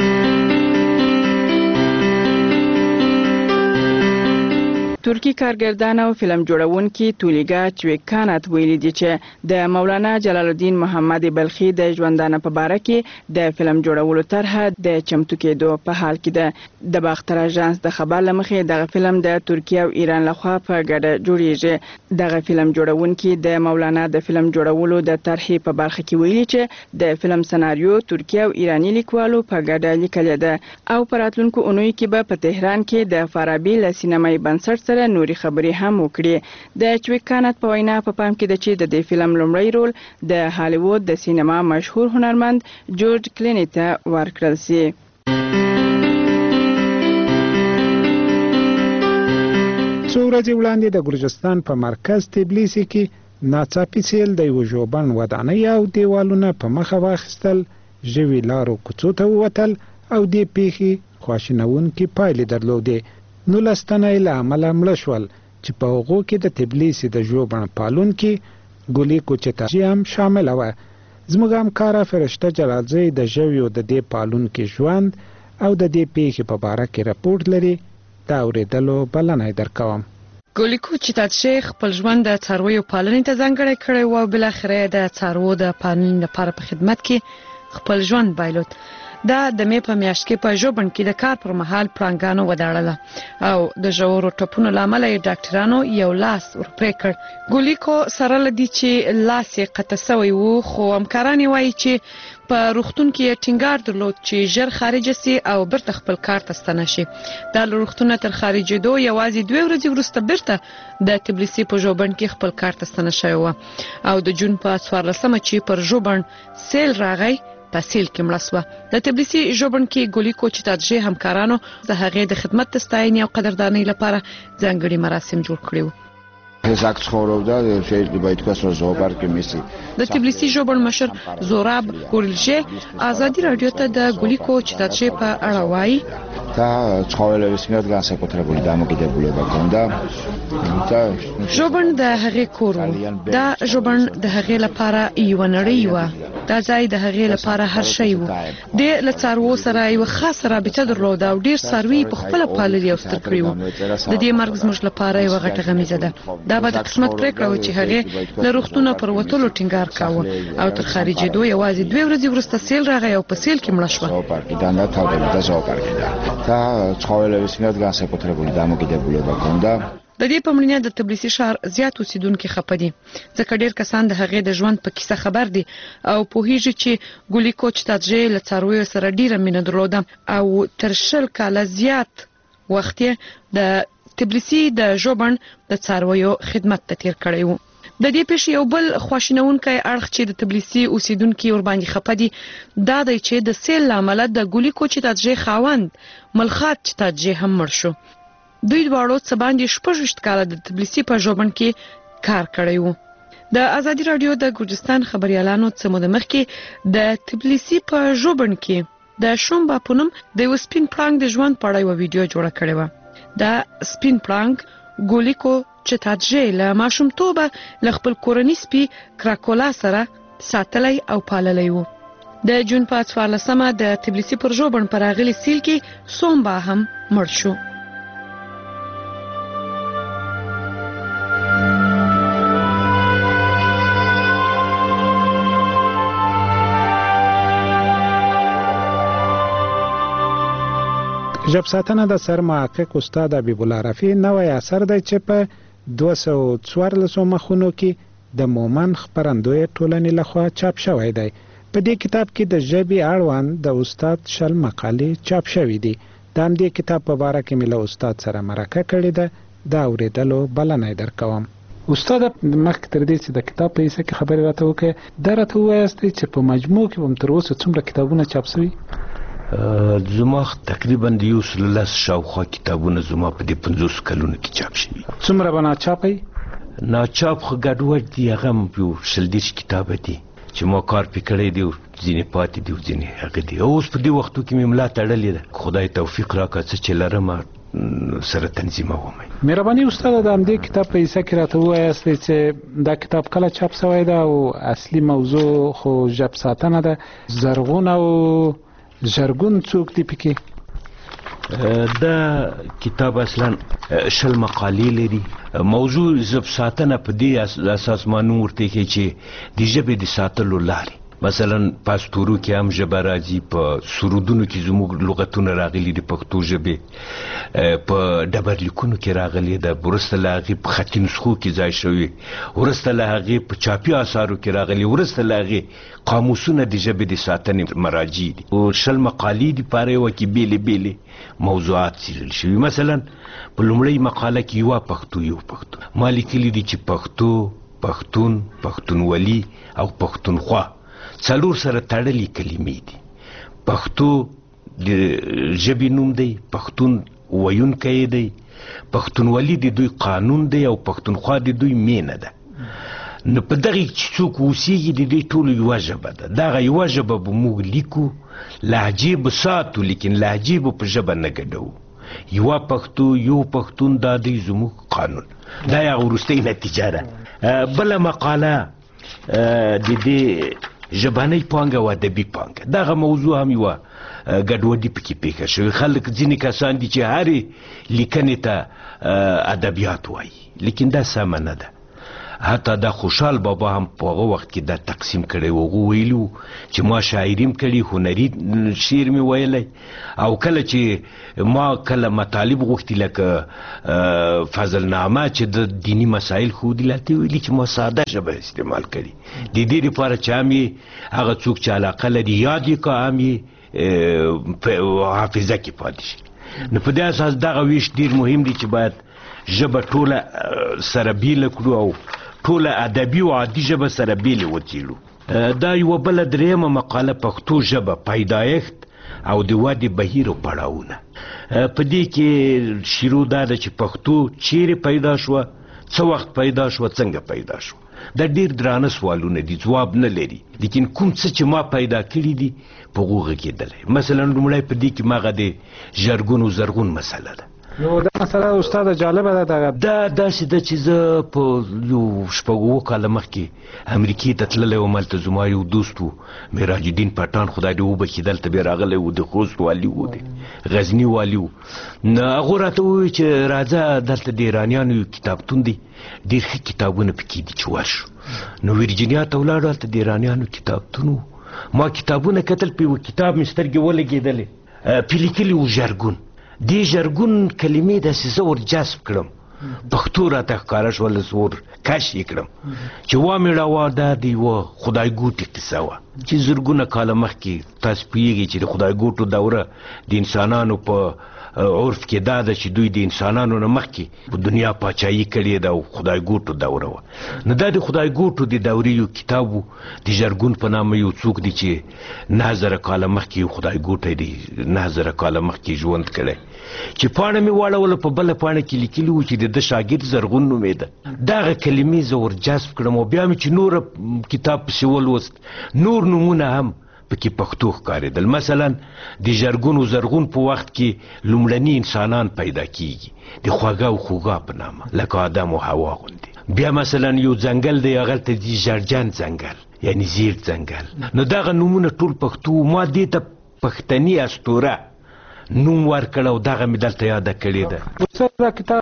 ترکی کارګردان او فلم جوړونکي تولیګا چویکانات ویلي دي چې د مولانا جلال الدین محمد بلخي د ژوندانه په باره کې د فلم جوړولو طرحه د چمتو کېدو په حال کې ده. د باختر اژانس د خبر لمخې دغه فلم د ترکیه او ایران لخوا په ګډه جوړیږي. دغه فلم جوړونکي د مولانا د فلم جوړولو د طرحې په برخه کې ویلي چې د فلم سناریو ترکیه او ایرانی لیکوالو په ګډه لیکلې ده او په راتلونکو اونیو کې به په تهران کې د فارابي له سینمایي بنسټ نوري خبرې هم وکړي. د چویکانات په وینا په پام کې ده چې د دې فلم لومړی رول د هالیوود د سینما مشهور هنرمند جورج کلینی ته ورکړل شي. څو ورځې وړاندې د ګرجستان په مرکز تبلیسي کې ناڅاپي سیل د یوه ژوبڼ ودانۍ او دیوالونه په مخه واخیستل، ژوي لارو کوڅو ته ووتل او دې پیښې خواشینونکې پایلې درلودې. 19 تنه له امله مړه شول چې په هغو کې د تبلیسي د ژوبڼ پالونکي ګولي کوچتاجي هم شامله وه. زموږ همکاره فرشته جلالزی د ژویو د دې پالونکي ژوند او د دې پیښې په باره کې راپورټ لري. دا اورېدلو بلنه درکوم. ګولي کوچتاجي خپل ژوند د څارویو پالنې ته ځانګړی کړی و او بالاخره د څاروو د پالنې لپاره په خدمت کې خپل ژوند بایلود. دا د مې په میاشت کې په ژوبڼ کې د کار پر مهال پړانګانو وداړله او د ژورو ټپونو لامل یې ډاکټرانو یو لاس ورپرې کړ. ګولیکو سره لدی چې لاس یې قطع شوی و، خو همکاران وایي چې په روغتون کې ټینګار درلود چې ژر خارج شي او برته خپل کار ته ستنه شي. دا روغتون تر خارجېدو یوازې 2 ورځې وروسته برته د تبلیسي په ژوبڼ کې خپل کار ته ستنه شوی و او د جون په 14مه چې پر ژوبڼ سیل راغی په سیل کې مړه شوه. د تبلیسي ژوبڼ کې ګولي کوچتاجي همکارانو د هغې د خدمت د ستاینې او قدردانۍ لپاره ځانګړي مراسم جوړ کړي وو. زاک څخورودا შეიძლება ითქვას რომ ზოოპარკი მისი د تبلیسي ژوبڼ مشر زوراب کورلژه ازادي رادیو ته د ګولي کوچتاجي په اړه وایي და ცხოველების მიერ განსაკუთრებული დამოკიდებულება ჰქონდა. ژوبڼ د هغې کور و. دا ژوبڼ د هغې لپاره یوه نړۍ وه. دا ځای د هغې لپاره هر شی و. د له څاروو سره یوه خاصه رابطه درلوده او ډېر څاروي په خپله پاللي او ستر کړي وو. د دې مرګ زموږ لپاره یوه غټه غمیزه ده. دا به د قسمت پرېکړه وه چې هغې له روغتونه پر وتلو ټینګار کاوه او تر خارجېدو یوازې 2 ورځې وروسته سیل راغی او په سیل کې مړه شوه. და ცხოველების მიერ განსაკუთრებული დამოკიდებულება ჰქონდა. د دې په مړینه د تبلیسي ښار زیات اوسیدونکو خپه دي ځکه ډېر کسان د هغې د ژوند په کیسه خبر دي او پوهیږي چې ګولي کوچتاجي له څارویو سره ډېره مینه درلوده او تر 20 کاله زیات وخت د تبلیسي د ژوبڼ د څارویو خدمت ته تیر کړی و. د دې پیښې یو بل خواشینونکی اړخ چې د تبلیسي اوسیدونکو ور باندې خپه دي دا دی چې د سیل لامل د ګولي کوچتاجي خاوند ملخات چتاجي هم مړ شو. دوی دواړو څه باندې 6 کاله د تبلیسي په ژوبڼ کې کار کړی و. د ازادي رادیو د ګرجستان خبريالانو څه مده مخکې د تبلیسي په ژوبڼ کې د شومبا پونم د وسپین پړانګ د ژوند په اړه یو ویډیو جوړه کړې و. دا سپین پړانګ ګولي کوچتاجي له ماشومتوبه له خپل کورنۍ سپي کراکولا سره ساتلی او پاللی و. د جون په 14مه د تبلیسي پر ژوبڼ پر راغلي سیل کې سومبا هم مړ شو. ژب ساتنه د سر محقق استاد حبیب الله رفیع نوی اثر دی چې په 214 مخونو کې د مومن خپرندوی ټولنې لخوا چاپ شوی دی. په دې کتاب کې د ژبې اړوند د استاد شل مقالې چاپ شوې دي. د همدې کتاب په باره کې مې له استاد سره مرکه کړې ده. دا اورېدلو بلنه درکوم. استاد مخکې تر دې چې د کتاب په حصه کې خبرې راته وکړې دا راته ووایاست چې په مجموع کې هم تر اوسه څومره کتابونه چاپ شوي؟ زما تقریبا د 100 شاوخوا کتابونه زما په دې 50 کلونو کې چاپ شوي. څومره به ناچاپي؟ ناچاپ خو ګډوډ دي، هغه یو 20 کتابه دي چې ما کار پې کړی دی، ځینې پاتې دي او ځینې هغه دي. اوس په دې وختو کې مې ملا تړلې ده. خدای توفیق راکړه چې لرم سره تنظیموم. مهرباني استاد د همدې کتاب په حصه کې راته ووایاست چې دا کتاب کله چاپ شوی ده او اصلي موضوع خو ژب ساتنه ده. زرغون او ژرګون څوک دی پکې؟ دا کتاب اصلا 20 مقالې لري. موضوع ژب ساتنه په دې اساس مانو ورته کې چې د ژبې د ساتلو لارې، مثلا پاستورو کې هم ژبه راځي، په سرودونو کې زموږ لغتونه راغلي د پښتو ژبې، په ډبرلیکونو کې راغلي ده، وروسته له هغې په خطي نسخو کې ځای شوي، وروسته له هغې په چاپي اثارو کې راغلي، وروسته له هغې قاموسونه د ژبې د ساتنې مراجع دي. او 20 مقالې دي په هر یوه کې بېلې بېلې موضوعات څېړل شوي. مثلا په لومړۍ مقاله کې یوه پښتو یو پښتون ما لیکلي دي چې پښتو، پښتون، پښتونولي او پښتونخوا 4 سره تړلې کلمې دي. پښتو د ژبې نوم دی، پښتون ویونکی دی، پښتونولي د دوی قانون دی او پښتونخوا د دوی مینه ده. نو په دغه چې څوک اوسېږي د دې ټولو یوه ژبه ده. دغه یوه ژبه به موږ لیکو، لهجې به ساتو لیکن لهجې به په ژبه نه ګډوو. یو پښتون دا دی زموږ قانون. دا یا وروستۍ نتیجه ده. بله مقاله د دې ژبنۍ پانګه او ادبي پانګه، دغه موضوع هم یوه ګډوډي پکې پیښه شوې. خلک ځینې کسان دي چې هرې لیکنې ته ادبیات وایي، لیکن دا سمه نه ده. حتی دا خوشحال بابا هم په هغه وخت کې دا تقسیم کړی و. هغه ویلي و چې ما شاعري م کړي، هنري شعر مې ویلی، او کله چې ما کله مطالب غوښتي لکه فضلنامه چې د دیني مسایل ښودي، لاته ویلي چې ما ساده ژبه استعمال کړي، د دې لپاره چې هم یې هغه څوک چې علاقه لري یاد یې که، هم یې حافظه کې پاتې شي. نو په دې اساس دغه ویش ډېر مهم دی چې باید ژبه ټوله سره بیله کړو او ټوله ادبي او عادي ژبه سره بیلې وڅېړو. دا یوه بله درېیمه مقاله پښتو ژبه پیدایښت او د ودې بهیر او پړاوونه. په دې کې شروع دا ده چې پښتو چیرې پیدا شوه، څه وخت پیدا شوه، څنګه پیدا شوه. دا ډېر درانه سوالونه دي، ځواب نه لري، لیکن کوم څه چې ما پیدا کړي دي په هغو غږېدلی. مثلا لومړی په دې کې مغه د ژرګون و زرغون مسله ده. نو دا مسله استاد جالبه ده. دا داسې ده چې زه په یو 6 کاله مخکې امریکې ته تللی وم. هلته زما یو دوست و معراج الدین پټان، خدای دې وبخي، دلته بیا راغلی و، د خوست والي و، د غزني والي و. نو هغو راته وویل چې راځه دلته د ایرانیانو یو کتابتون دی، ډېر ښه کتابونه پکې دي چې ورشو. نو ویرجینیا ته ولاړو، هلته د ایرانیانو کتابتون و. ما کتابونه کتل، په یوه کتاب مې سترګې ولګېدلې، پې لیکلي و ژرګون. دې ژرګون کلمې داسې زه ور جذب کړم، پښتو راته ښکاره شوله، زه ور کش یې کړم چې وامیړه دا د یوه خدای ګوټې قصه وه چې زرګونه کاله مخکې. تاسو پوهېږئ چې د خدای ګوټو دوره د انسانانو په عرف کې دا ده چې دوی د انسانانو نه مخکې په دنیا پاچاهي کړې ده او خدای ګوټو دوره وه. نو دا د خدای ګوټو د دورې یو کتاب و، د ژرګون په نامه یو څوک دی چې 9000 کاله مخکې یو خدای ګوټی دی 9000 کاله مخکې ژوند کړی، چې پاڼه مې واړوله، په بله پاڼه کې لیکلي و چې د ده شاګرد زرغون نومېده. دغه کلمې زه ور جذب کړم او بیا مې چې نوره کتاب پسې ولوست، نور نومونه هم پکې پښتو ښکارېدل. مثلا د ژرګون و زرغون په وخت کې لومړني انسانان پیدا کیږي د خوږه او خوږه په نامه، لکه آدم او حوا غوندې. بیا مثلا یو ځنګل دی، هغلته د ژړجن ځنګل یعنی زیړ ځنګل. نو دغه نومونه ټول پښتو. ما دې ته پښتني اسطوره نوم ورکړ او دغه مې دلته یاده کړې ده. دا کتاب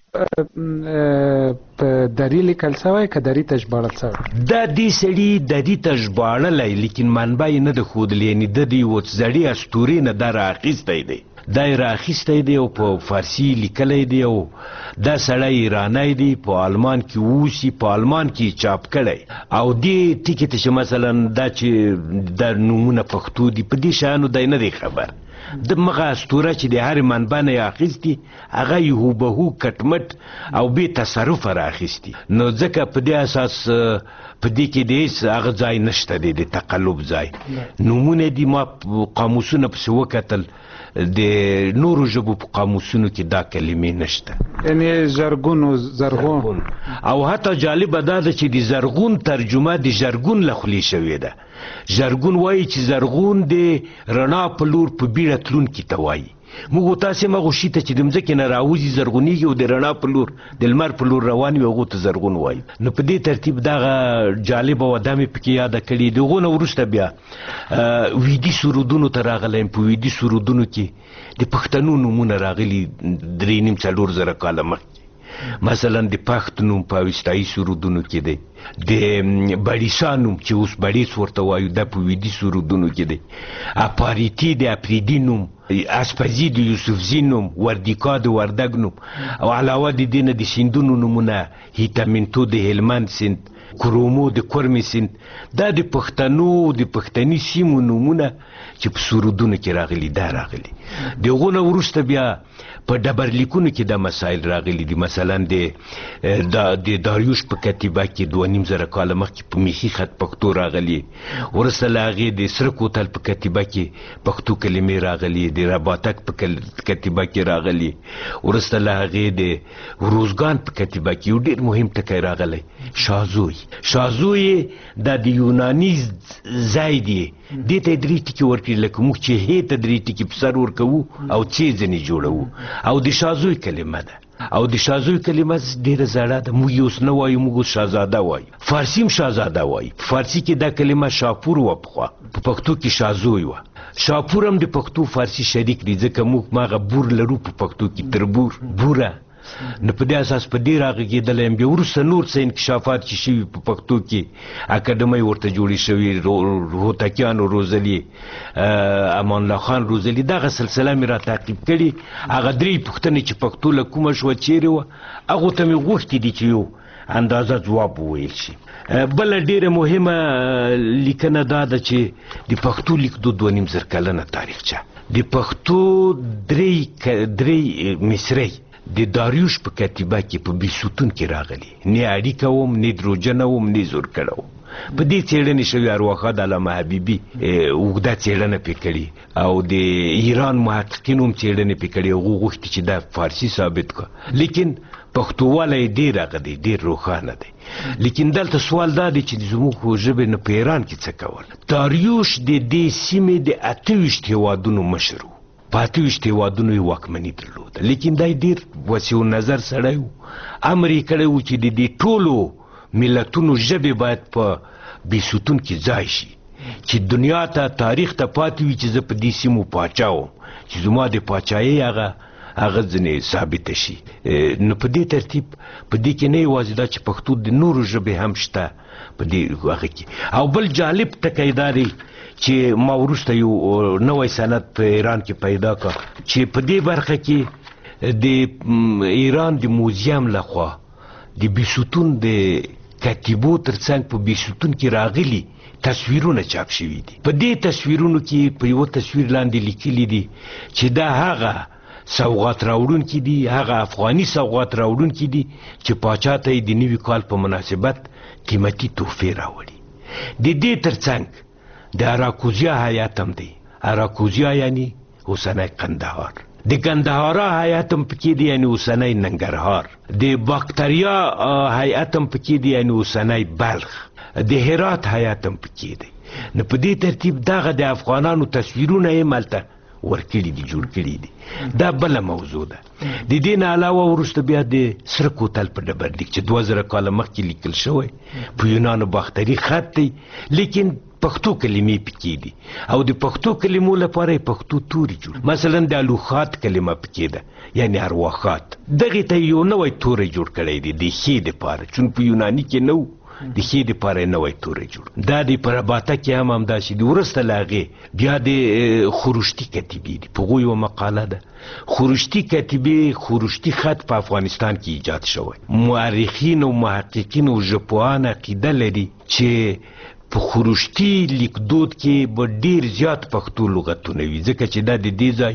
په دري لیکل سوی که دري ته ژباړل سوی؟ دا دې سړي دري ته ژباړلی، لیکن منبع یې نه ده ښودلی، یعنې د دې یوه زړې اسطورې نه دا رااخیستی دی. دا یې رااخیستی دی او په فارسي لیکلی دی، او دا سړی ایرانی دی، په آلمان کې اوسي، په آلمان کې چاپ کړی. او دې ټکي ته چې مثلا دا چې دا نومونه پښتو دي، په دې شیانو دی نه دی خبر. د مغه اسطوره چې د هرې منبع نه یې اخیستي، هغه یې هوبهو کټمټ او بې تصرفه رااخیستي. نو ځکه په دې اساس په دې کې د هېڅ هغه ځای نشته دی، د تقلب ځای. نومونه دي، ما قاموسونه پسې وکتل، د نورو ژبو په قاموسونو کې دا کلمې نشته، یعنې زرګون و زرغون. او حتی جالبه دا ده چې د زرغون ترجمه د ژرګون له خولې شوې ده. ژرګون وایي چې زرغون د رڼا په لور په بیړه تلونکي ته وایي. موږ تاسې مغو شي ته چې د مځکې نه راوځي زرغونېږي او د رڼا په لور د لمر په لور روان وي، هغو ته زرغون وایي. نو په دې ترتیب دغه جالبه وده مې پکې یاده کړې. د هغو نه وروسته بیا ویدي سرودونو ته راغلی یم. په ویدي سرودونو کې د پښتنو نومونه راغلي 3.5-4 زره کاله مخکې. مثلا د پښت نوم په اوستایي سرودونو کې دی، د بړیسا نوم چې اوس بړیس ورته وایو دا په ویدي سرودونو کې دی، اپاریتي د اپریدي نوم، اسپزي د یوسفزي نوم، وردیکا د وردګ نوم، او علاوه د دې نه د سیندونو نومونه هیتامنتو د هلمند سیند، کرومو د کرمې سیند. دا د پښتنو د پښتني سیمو نومونه چې په سرودونو کې راغلي، دا راغلي. د هغو نه وروسته بیا په ډبرلیکونو کې دا مسایل راغلي دي. مثلا د داریوش په کتیبه کې 2.5 زره کاله مخکې په میخي خط پښتو راغلي. وروسته له هغې د سره کوتل په کتیبه کې پښتو کلمې راغلي، د رباتک په کتیبه کې راغلي. وروسته له هغې د روزګان په کتیبه کې یو ډېر مهم ټکی راغلی، شازوی. شازوی د یونانی ځای دی دې ته 3 ټکي ورکړي لکه موږ چې هې ته 3 ټکي په سر ورکوو او چې ځنې جوړوو او د شازوی کلمه ده او د شازوی کلمه ډېره زړه ده موږ یې اوس نه وایو موږ اوس شازاده وایو فارسي هم شازاده وایي په فارسي کې دا کلمه شاپور وه پخوا په پښتو کې شازوی وه شاپور هم د پښتو فارسي شریک دی ځکه موږ ماغه بور لرو په پښتو کې تربور بوره نو په دې اساس په دې راغږېدلی یم بیا وروسته نور څه انکشافات چې شوي په پښتو کې اکاډمۍ ورته جوړې شوي هوتکیانو روزلي امان الله خان روزلي دغه سلسله مې را تعقیب کړي هغه 3 پوښتنې چې پښتو له کومه شوه چیرې وه هغو ته مې غوښتي دي چې یو اندازه ځواب وویل شي بله ډېره مهمه لیکنه دا ده چې د پښتو لیکدود 2.5 زره کلنه تاریخچه د پښتو درې مصرۍ د داریوش په کتیبه کې په بیستون کې راغلی نه اړیکه وم نه دروجنه وم نه زور کړه وم په دې څېړنې شوي ارواښاد علامه حبیبي اوږده څېړنه پرې کړې او د ایران محققینو هم څېړنې پرې کړې هغوی غوښتي چې دا فارسي ثابت کړه لیکن پښتووالی ډېر هغه دی ډېر روښانه دی لیکن دلته سوال دا دی چې زموږ ژبې نه په ایران کې څه کول داریوش د دې سیمې د 28 هېوادونو مشر و په 28 هېوادونو یې واکمني درلوده لیکن دا ډېر وسیع نظر سړی و امر یې کړی و چې د دې ټولو ملتونو ژبې باید په بیستون کې ځای شي چې دنیا ته تاریخ ته پاتې وي چې زه په دې سیمو پاچا وم چې زما د پاچایۍ هغه ځینې ثابته شي نو په دې ترتیب په دې کې نه یوازې دا چې پښتو د نورو ژبې هم شته په دې هغه کې او بل جالب ټکی دا دی چې ما وروسته یو نوی سند په ایران کې پیدا کړ چې په دې برخه کې د ایران د موزیم لخوا د بیستون د کتیبو ترڅنګ په بیستون کې راغلي تصویرونه چاپ شوي دي په دې تصویرونو کې په یو تصویر لاندې لیکلي دي چې دا هغه سوغات راوړونکي دي هغه افغاني سوغات راوړونکي دي چې پاچا ته یې د نوي کال په مناسبت قیمتي تحفې راوړي د دې ترڅنګ د اراکوزیا هیات هم دی اراکوزیا یعنی اوسنی قندهار د قندهارا هیات هم پکې دی یعنی اوسنی ننګرهار د باکتریا هیات هم پکې دی یعنی اوسنی بلخ د هرات هیات هم پکې دی نو په دې ترتیب دغه د افغانانو تصویرونه یې ملته ورکړي دي جوړ کړي دي دا بله موضوع ده د دې نه علاوه وروسته بیا د سره کوتل په ډبرلیک چې 2000 کاله مخکې لیکل شوی په یونانو باختري خط دی لیکن پښتو کلمې پکې دي او د پښتو کلمو لپاره پښتو توري جوړ مثلا د الوخات کلمه پکې ده یعنی ارواخات دغه ته یو نوی توری جوړ کړی دی د ښې دپاره چون په یوناني کې نه د ښې دپاره نوی توری جوړ دا د په رباطه کې هم همداسې د وروسته له هغې بیا د خروشتي کتیبې دي په هغو یوه مقاله ده خروشتي کتیبې خروشتي خط په افغانستان کې ایجاد شوی مورخین او محققین او ژبپوهان عقیده لري چې په خروشتي لیکدود کې به ډیر زیات پښتو لغتونه وي ځکه چې دا د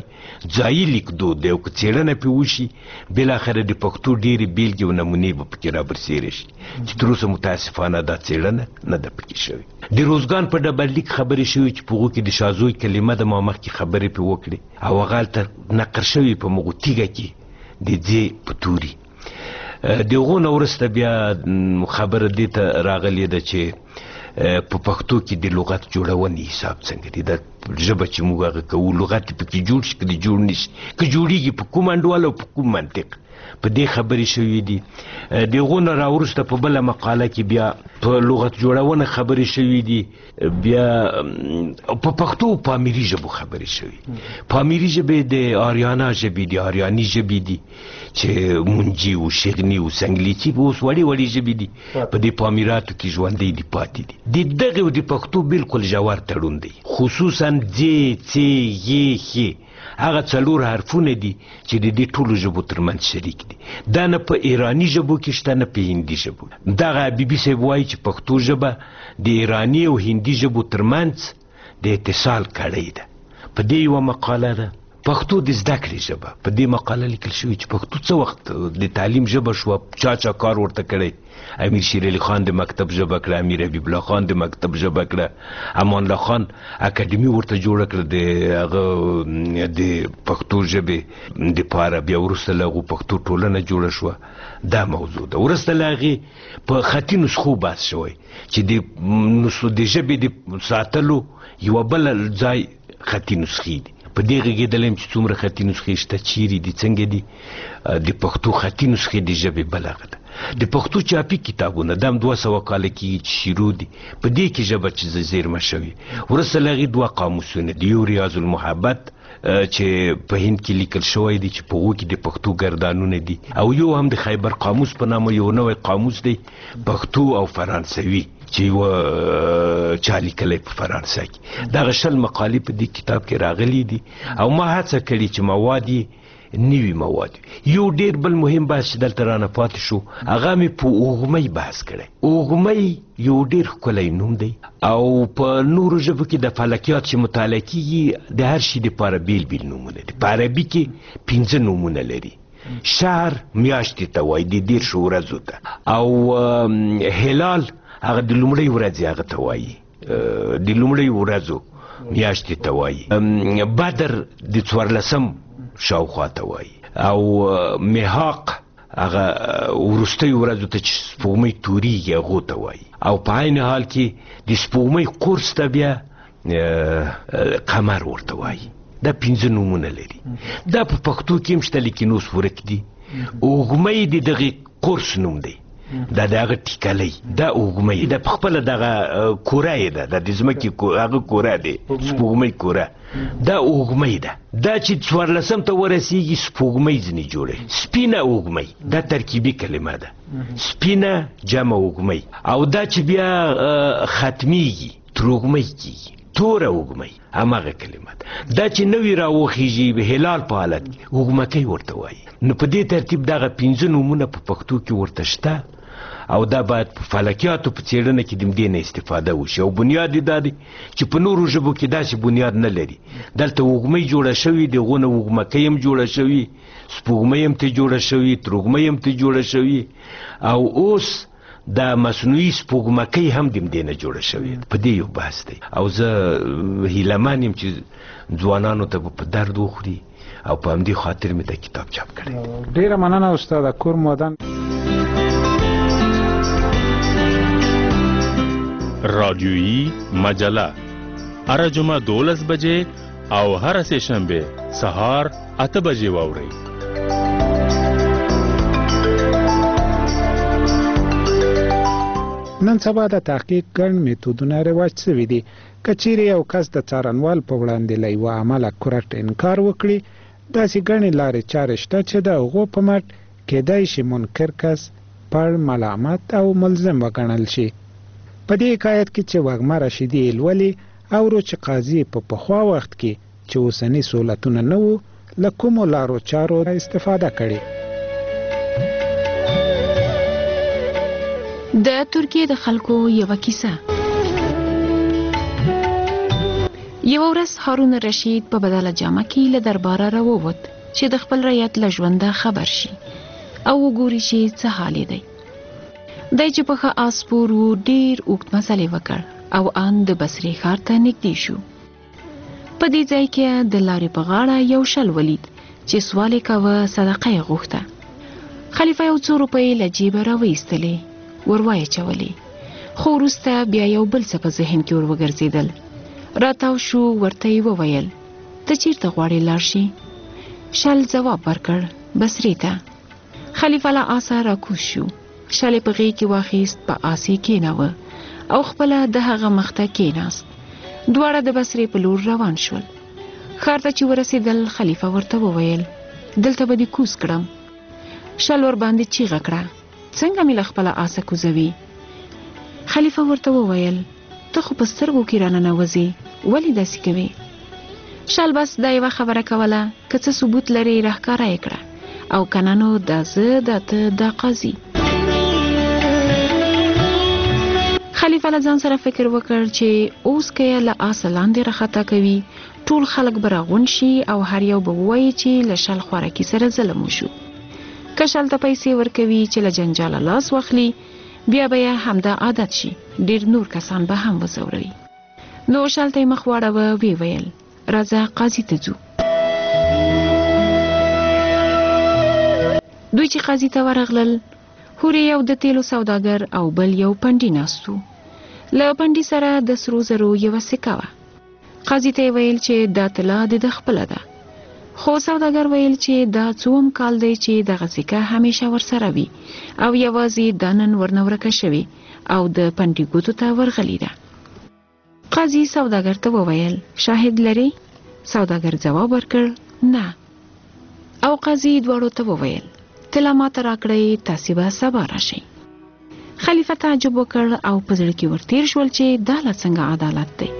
دې ځایي لیکدود دی او که څېړنه پرې وشي بالاخره د پښتو ډېرې بیلګې او نمونې به پکې رابرسېره شي چې تر اوسه متاسفانه دا څېړنه نه ده پکې شوې د روزګان په ډبرلیک خبرې شوي چې په هغو کې د شازوی کلمه د ما مخکې خبرې پرې وکړې او هغه هلته نقل شوي په مغو تیږه کې د ځې په توري د هغو نه وروسته بیا خبره دې ته راغلې ده چې په پښتو کې د لغت جوړونې حساب څنګه دی دا ژبه چې موږ هغه کوو لغت پکې جوړ شي که د جوړ نه شي که جوړېږي په کوم انډول او په کوم منطق په دې خبرې شوي دي د هغو نه راوروسته په بله مقاله کې بیا په لغت جوړونه خبرې شوي دي بیا په پښتو او پامیري ژبو خبرې شوي پامیري ژبې د آریانا ژبې دي آریاني ژبې دي چې منجي و شغني و سنګلیچي به اوس وړې وړې ژبې دي په دې پامیراتو کې ژوندی دي پاتې دي د دغې او د پښتو بالکل ژور تړون دی خصوصا ځې څې یې ښې هغه 4 حرفونه دي چې د دې ټولو ژبو ترمنځ شریک دي دا نه په ایراني ژبو کې شته نه په هندي ژبو دغه حبیبي صاحب وایي چې پښتو ژبه د ایراني او هندي ژبو ترمنځ د اتصال کړۍ ده په دې یوه مقاله ده پښتو د زده کړې ژبه. په دې مقاله لیکل شوی چې پښتو څه وخت د تعلیم ژبه شوه، چا کار ورته کړی. امیر شیر علي خان د مکتب ژبه کړه، امیر حبیب الله خان د مکتب ژبه کړه، امان الله خان اکاډمي ورته جوړه کړه د پښتو ژبې دپاره. بیا وروسته له هغو پښتو ټولنه جوړه شوه. دا موضوع ده. وروسته له هغې په خطي نسخو بحث شوی چې د ژبې د ساتلو یوه بله ځای خطي نسخې دي. په دې غږېدلی یم چې څومره خطي نسخې شته، چیرې دي، څنګه دي. د پښتو خطي نسخې د ژبې بله هغه ده. د پښتو چاپي کتابونه دا هم 200 کاله کېږي چې شروع دي. په دې کې ژبه چې زیرمه شوې. وروسته له هغې 2 قاموسونه دي، یو ریاض المحبت چې په هند کې لیکل شوی دی چې په هغو کې د پښتو ګردانونه دي، او یو هم د خیبر قاموس په نامه یو نوی قاموس دی پښتو او فرانسوي چې یوه چا لیکلی په فرانسه کې. دغه 20 مقالې په دې کتاب کې راغلي دي، او ما هڅه کړې چې مواد یې نوي مواد. یو ډیر بل مهم بحث چې دلته رانه پاتې شو، هغه مې په اوغمۍ بحث کړی. اوغمۍ یو ډیر ښکلی نوم دی، او په نورو ژبو کې د فلکیات چې مطالعه کېږي د هر شي دپاره بیل بیل نومونه دي. په عربي کې 5 نومونه لري. شهر میاشتې ته وایي، د 10 ورځو ته، او هلال هغه د لومړۍ ورځې هغه ته وایي، د لومړۍ ورځو میاشتې ته وایي. بدر د 14 شاوخوا ته وایي، او محاق هغه وروستۍ ورځو ته چې سپوږمۍ تورېږي هغو ته وایي، او په عین حال کې د سپوږمۍ قرص ته بیا قمر ورته وایي. دا 5 نومونه لري. دا په پښتو کې هم شته، لیکن اوس ورک دي. اوغمۍ د دغې قرص نوم دی، دا د هغه ټیکلی، دا اوغمۍ ده. په خپله دغه کوره یې ده، د ځمکې هغه کوره دی، سپوږمۍ کوره، دا اوغمۍ ده. دا چې 14 ته ورسېږي سپوږمۍ ځینې جوړوي. سپینه اوغمۍ دا ترکیبي کلمه ده، سپینه جمع اوغمۍ. او دا چې بیا ختمیږي تروغمۍ کېږي، توره اوغمۍ هماغه کلمه ده. دا چې نوی راوخیږي هلال په حالت کې اوغمکۍ ورته وایي. نو په دې ترتیب دغه 5 نومونه په پښتو کې ورته شته، او دا باید په فلکیاتو په څېړنه کې د دې نه استفاده وشي. او بنیاد یې دا دی چې په نورو ژبو کې داسې بنیاد نه لري. دلته اوغمۍ جوړه شوې، دغو نه اوغمکۍ هم جوړه شوې، سپوږمۍ هم ته جوړه شوې، تروږمۍ هم ته جوړه شوې، او اوس دا مصنوعي سپوږمکۍ هم د دې نه جوړه شوې. په دې یو بحث دی، او زه هیلهمن یم چې ځوانانو ته به په درد وخوري، او په همدې خاطر مې دا کتاب چاپ کړی. ډیره مننه استاده کور مودن. رادیویی مجله هر جمعه 12 بجې او هر سه شنبه سهار 8 بجې واورئ. نن سبا د تحقیق ګڼ میتودونه رواج شوي دي. که چیرې یو کس د څارنوال په وړاندې له یوه عمله کورټ انکار وکړي، داسې ګڼې لارې چارې شته چې د هغو په مټ کیدای شي منکر کس پړ، ملامت او ملزم وګڼل شي. په دې حکایت کې چې وږمه رشیدي لولي اورو چې قاضي په پخوا وخت کې چې اوسني سهولتونه نه وو له کومو لارو چارو استفاده کړې. د ترکیې د خلکو یوه کیسه. یو ورځ هارون رشید په بدله جامه کې له درباره راووت چې د خپل رعیت له ژونده خبر شي او وګوري چې څه حال دی. دی چې په ښه آس سپور و ډېر اوږد مزل یې وکړ او ان د بصرې ښار ته نږدې شو. په دې ځای کې د لارې په غاړه یو شل ولید چې سوال یې کاوه، صدقه یې غوښته. خلیفه یو 2 روپۍ له جیبه راویستلې، ور واچولې، خو وروسته بیا یو بل څه په ذهن کې ور وګرځېدل. راتاو شو، ورته یې وویل ته چیرته غواړې لاړ شې؟ شل ځواب ورکړ بصرې ته. خلیفه له آسه راکوز شو، شل یې په غېږ کې واخیست، په آس یې کېناوه او خپله د هغه مخته کېناست. دواړه د بصرې په لور روان شول. ښار ته چې ورسېدل خلیفه ورته وویل دلته به دې کوز کړم. شل ور باندې چیغه کړه څنګه مې له خپله آسه کوزوي؟ خلیفه ورته وویل ته خو په سترګو کې راننوځې، ولې داسې کوې؟ شل بس دا یوه خبره کوله، که څه ثبوت لري راښکاره یې کړه، او کنه نو دا زه دا ته دا قاضي. خلیفه له ځان سره فکر وکړ چې اوس که له آسه لاندې راخطا کوي ټول خلک به راغونډ شي او هر یو به ووایي چې له شل خوراکي سره ظلم وشو. که شل ته پیسې ورکوي چې له جنجاله لاس واخلي بیا به یې همدا عادت شي، ډېر نور کسان به هم وځوروي. نو شل ته یې مخ واړوه، ویې ویل راځه قاضي ته ځو. دوی چې قاضي ته ورغلل، هورې یو د تیلو سوداګر او بل یو پنډي ناست و. له پنډي سره د سرو زرو یوه سکه وه. قاضي ته یې ویل چې دا طلا د خپله ده، خو سوداګر ویل چې دا څوم کال دی چې دغه سکه همیشه ورسره وي او یوازې دا نن ورنه ورکه شوې او د پنډي ګوتو ته ورغلې ده. قاضي سوداګر ته وویل شاهد لري؟ سوداګر جواب ورکړ نه. او قاضي دواړو ته وویل طلا ماته راکړئ، تاسې به سبا راشئ. خلیفه تعجب وکړ او په زړه کې ورتیر شول چې دا لا څنګه عدالت دی.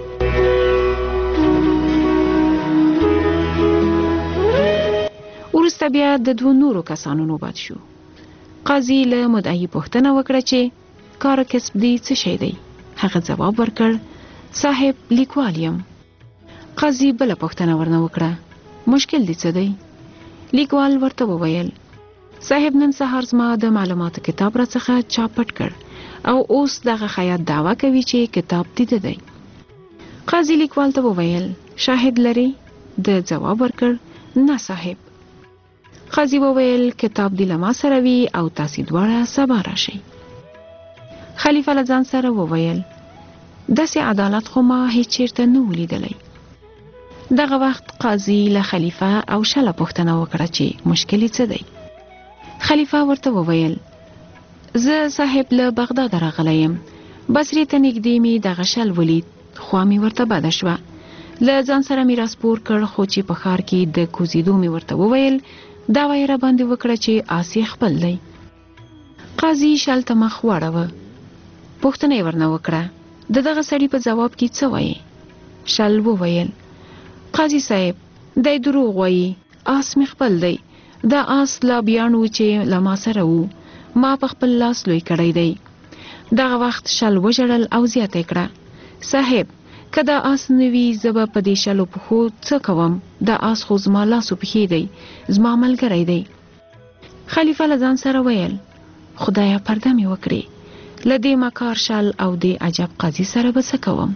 وروسته بیا د دوه نورو کسانو نوبت شو. قاضي له مدعي پوښتنه وکړه چې کار کسب دی څه شی دی؟ هغه جواب ورکړ صاحب لیکوال یم. قاضي بله پوښتنه ورنه وکړه مشکل دی څه دی؟ لیکوال ورته وویل صاحب نن سهار زما د معلوماتو کتاب راڅخه چاپ پټ کړ او اوس دغه خیاط دعوه کوي چې کتاب دیده دی. قاضي لیکوال ته وویل شاهد لري؟ د جواب ورکړ نه صاحب. قاضي وویل کتاب دی له ما سره وي او تاسې دواړه سبا راشئ. خلیفه له ځان سره وویل داسې عدالت خو ما هیڅ چیرته نه و لیدلی. دغه وخت قاضي له خلیفه او شله پوښتنه وکړه چې مشکل یې څه دی؟ خلیفه ورته وویل زه صاحب له بغداد راغلی یم، بصرې ته نږدې مې دغه شل ولید، خوا مې ورته بده شوه. له ځان سره مې راسپور کړ، خو چې په ښار کې د کوزیدو مې ورته وویل دعوه یې راباندې وکړه چې آس یې خپل دی. قاضي شل ته مخ واړوه، پوښتنه یې ورنه وکړه د دغه سړي په جواب کې څه وایي؟ شل وویل قاضي صاحب دی دروغ وایي، آس مې خپل دی. دا آس لا بیانو چې له ما سره وو، ما په خپل لاس لوی کړی دی. دغه وخت شل وژړل او زیاته کړه صاحب که دا آس نه وي زه به په دې شلو پښو څه کوم؟ دا آس خو زما لاسو پښې دی، زما ملګری دی. خلیفه له ځان سره ویل خدایه پرده مې وکړي، له دې مکار شل او دې عجب قاضي سره به څه کوم؟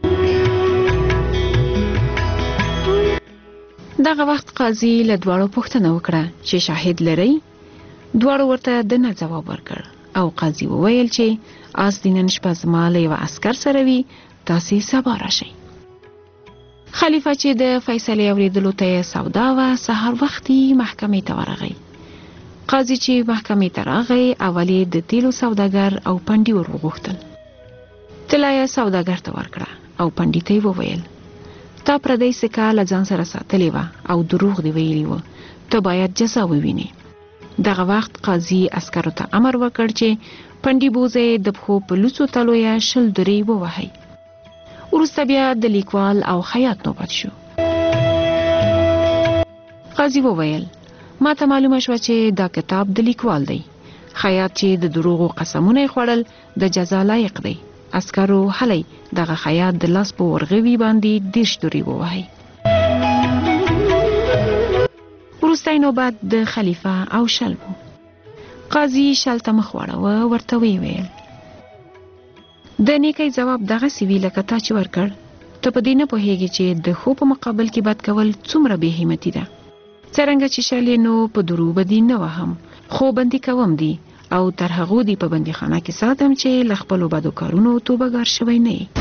دغه وخت قاضي له دواړو پوښتنه وکړه چې شاهد لرئ؟ دواړو ورته د نه جواب ورکړ او قاضي وویل چې آس د نن شپه زما له یوه عسکر سره وي، تاسې سبا راشئ. خلیفه چې د فیصلې اورېدلو ته یې سودا وه، سهار وختي محکمې ته ورغی. قاضي چې محکمې ته راغی اول یې د تیلو سوداګر او پنډي ور وغوښتل. طلا یې سوداګر ته ورکړه او پنډي ته یې وویل تا پردی سکه له ځان سره ساتلې وه او دروغ دی ویلي وه، ته باید جزا ووینې. دغه وخت قاضي عسکرو ته امر وکړ چې پنډي بوزه د پښو په لوڅو تلو یې شل درې ووهئ. وروسته بیا د لیکوال او خیاط نوبت شو. قاضي وویل ما ته معلومه شوه چې دا کتاب د لیکوال دی. خیاط چې د دروغو قسمونه یې خوړل د جزا لایق دی. عسکرو هلی دغه خیاط د لاس په ورغوي باندې 10 دورې ووهئ. وروستی نوبت د خلیفه او شل و. قاضي شل ته مخ واړوه، ورته ویې ویل د نیکۍ جواب دغسې وي لکه تا چې ورکړ. ته په دې نه پوهېږې چې د ښو په مقابل کې بد کول څومره بې همتي ده. څرنګه چې شل یې نو په درو بدي نه وهم، خو بندي کوم دي او تر هغو دی په بندیخانه کې ساتم چې له خپلو بدو کارونو توبهګار شوی نه یې.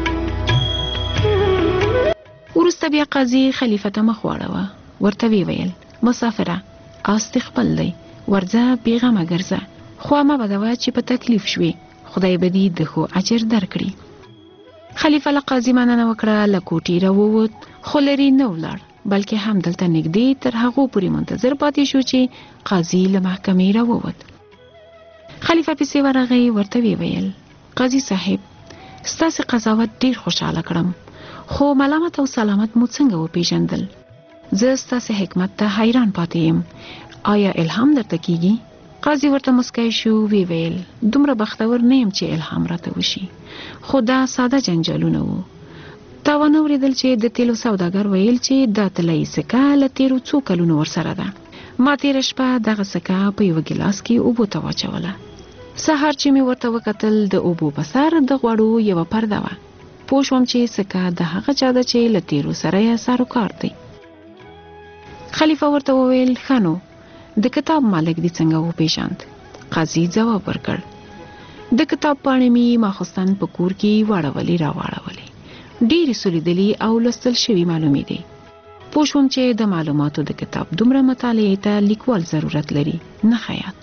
وروسته بیا قاضي خلیفه ته مخ واړوه، ورته ویې ویل مسافره آس دې خپل دی، ورځه بېغمه ګرځه، خوا مه بدوه چې په تکلیف شوې، خدای به دې د ښو اجر درکړي. خلیفه له قاضي مننه وکړه، له کوټې راووت، خو لرې نه ولاړ بلکې همدلته نږدې تر هغو پورې منتظر پاتې شو چې قاضي له محکمې راووت. خلیفه پسې ورغی، ورته ویې ویل قاضي صاحب ستاسې قضاوت ډېر خوشحاله کړم، خو ملامت او سلامت مو څنګه وپېژندل؟ زه ستاسې حکمت ته حیران پاتې یم، آیا الهام درته کیږي؟ قاضي ورته مسکی شو، وی ویل دومره بختور نه یم چې الهام راته وشي، خو دا ساده جنجالونه وو. تا ونه اورېدل چې د تیلو سوداګر ویل چې دا طلایي سکه له تیرو څو کلونو ورسره ده. ما تېره شپه دغه سکه په یوه ګیلاس کې اوبو ته واچوله. سهار چې مې ورته وکتل د اوبو په سر د غوړو یوه پرده وه. پوه شوم چې سکه د هغه چا ده چې له تیرو سره یې سروکار دی. خلیفه ورته وویل ښه نو د کتاب مالک دې څنګه وپېژاند؟ قاضي ځواب ورکړ د کتاب پاڼې مې ماخوستن په کور کې واړولې راواړولې، ډېرې سولیدلې او لوستل شوي معلومې دي. پوه شوم چې د معلوماتو د کتاب دومره مطالعې ته لیکوال ضرورت لري، نه خیاط.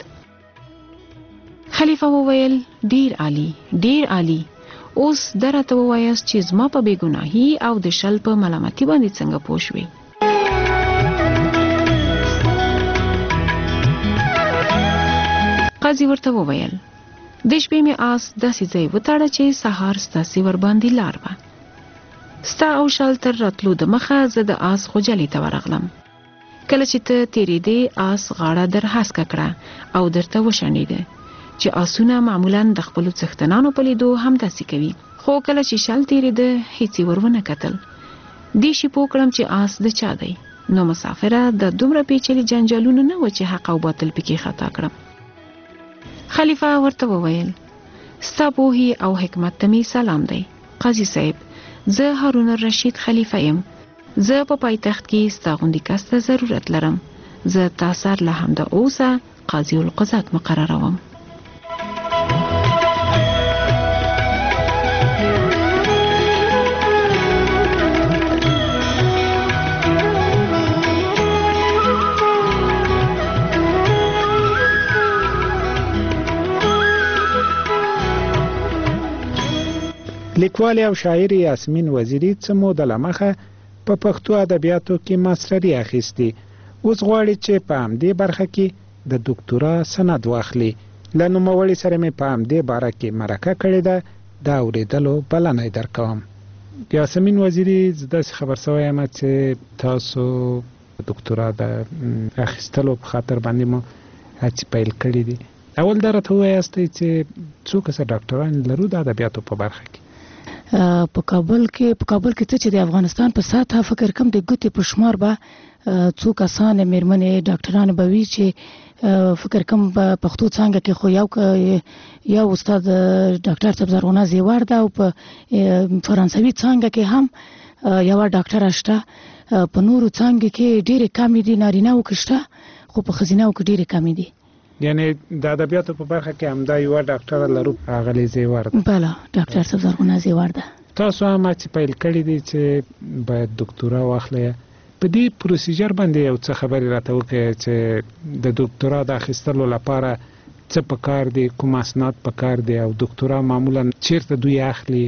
خلیفه وویل ډېر عالی، ډېر عالی. اوس درته ووایاست چې زما په بېګناهي او د شل په ملامتي باندې څنګه پوه شوې؟ قاضي ورته وویل د شپې مې آس داسې ځای وتاړه چې سهار ستاسې ورباندې لار وه. ستا او شال تر راتلو د مخه زه د آس خوجلې ته ورغلم. کله چې ته تېرېدې آس غاړه در هسکه کړه او درته وشڼېده چې آسونه معمولا د خپلو څښتنانو په لیدو همداسې کوي، خو کله چې شال تېرېده هیڅ یې ور ونه کتل. دې شي پوه کړم چې آس د چا دی. نو مسافره د دومره پیچلي جنجالونه نه و چې حق او باطل پکې خطا کړم. خلیفه ورته وویل ستا پوهې او حکمت ته مې سلام دی. قاضي صاحب زه هارون الرشید خلیفه یم. زه په پایتخت کې ستا غوندې کس ته ضرورت لرم. زه تا سر له همدا اوسه قاضي القضات مقرروم. لیکوال او شاعر یاسمین وزیری څه موده له مخه په پښتو ادبیاتو کې ماستري اخیستې. اوس غواړي چې په همدې برخه کې د ډاکټورا سند واخلي. له نوموړي سره مې په همدې باره کې مرکه کړې ده. د اورېدلو بلنه یې درکوم. یاسمین وزیری زه داسې خبر شوی یم چې تاسو ډاکټورا د اخیستلو په خاطر باندې مو هڅې پیل کړې دي. اول دا راته ووایاستئ چې څو کسه ډاکټران لرو د ادبیاتو په برخه کې؟ په کابل کې څه چې د افغانستان په ساته فکر کم د ګوتې په شمار به څو کسان میرمنې ډاکټران به وي چې فکر کم په پښتو څانګه کې خو یو استاد ډاکټر صاحب زرغونه زیوار ده او په فرانسوي څانګه کې هم یو ډاکټر شته. په نورو څانګه کې ډېرې کمې دي، نارینه او کشته، خو په ښځینه او کې ډېرې کمې دي. یعنی د ادبیاتو په برخه کې همدا یو ډاکټر لرو اغلی زیوار ده. بله ډاکټر صاحب زرغونه زیوار ده. تاسو هم چې پیل کړی دي چې باید ډاکټورا واخلئ. په دې پروسیجر باندې یو څه خبرې راته وکړئ چې د ډاکټورا د اخیستلو لپاره څه پکار دي، کوم اسناد پکار دي او ډاکټورا معمولا چیرته دوی اخلي؟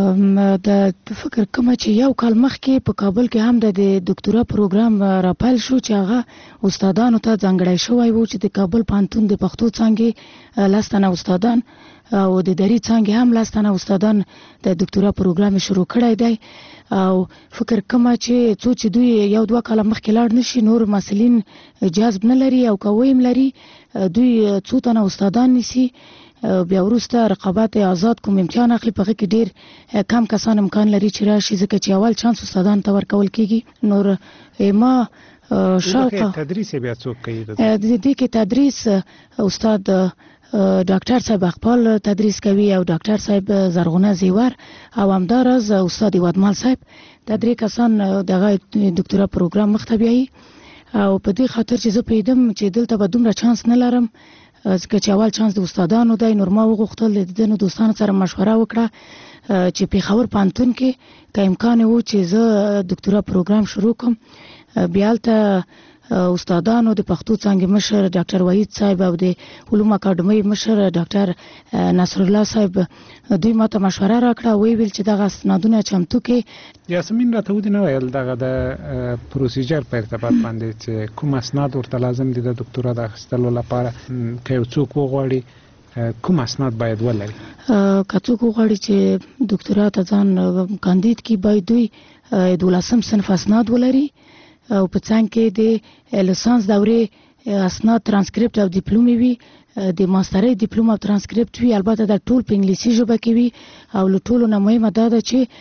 د فکر کوم چې یو کال مخکې په کابل کې هم د ډاکټورا پروګرام راپیل شو چې هغه استادانو ته ځانګړی شوی و چې د کابل پوهنتون د پښتو څانګې 10 تنه استادان او د دري څانګې هم 10 تنه استادان د ډاکټورا پروګرام شروع کړی دی. او فکر کوم چې څو چې دوی یو دوه کاله مخکې لاړ نشي نور مسلین جذب نه لري او کویم لري، دوی څو تنه استادان نیسي، بیا وروسته رقابت آزاد کوم امتحان اخلي. په هغه کې ډیر کم کسان امکان لري چې راشي ځکه چې اول چانس استادان ته ورکول کیږي. نور ما شاوخوا تدریس بیا څوک کوي؟ د دې کې تدریس استاد ډاکټر صاحب اقبال تدریس کوي او ډاکټر صاحب زرغونه زیوار او همداراز استاد ودمال صاحب. د درې کسان دغه ډاکټورا پروګرام مخته بیایي. او په دې خاطر چې زه پیدم چې دلته به دومره چانس نه لرم ځکه چې اول چانس د استادانو دی. نور ما وغوښتل د دې دوستانو سره مشوره وکړه چې پېښور پوهنتون کې که امکان و چې زه ډاکټورا پروګرام شروع کړم. بیا هلته استادانو د پښتو څانګې مشر ډاکټر وحید صاحب او د علوم اکاډمۍ مشر ډاکټر نصر الله صاحب دوی ماته مشوره راکړه. ویل چې دغه اسنادونه چمتو کې. یاسمین راته ودی نه ویل دغه د پروسیجر په ارتباط باندې چې کوم اسناد ورته لازم دي د ډاکټورا د اخیستلو لپاره که یو څوک وغواړي کوم اسناد باید ولري؟ که څوک وغواړي چې ډاکټورا ته ځان کاندید کړي باید دوی 12 صنف اسناد ولري او په څنګ کې د لیسانس دورې اسناد ترانسکریپټ او ډیپلوم وي د ماسترۍ ډیپلوم او ترانسکریپټ وي البته د ټول په انګلیسي ژبه کې وي او له ټولو نه مهمه دا ده چې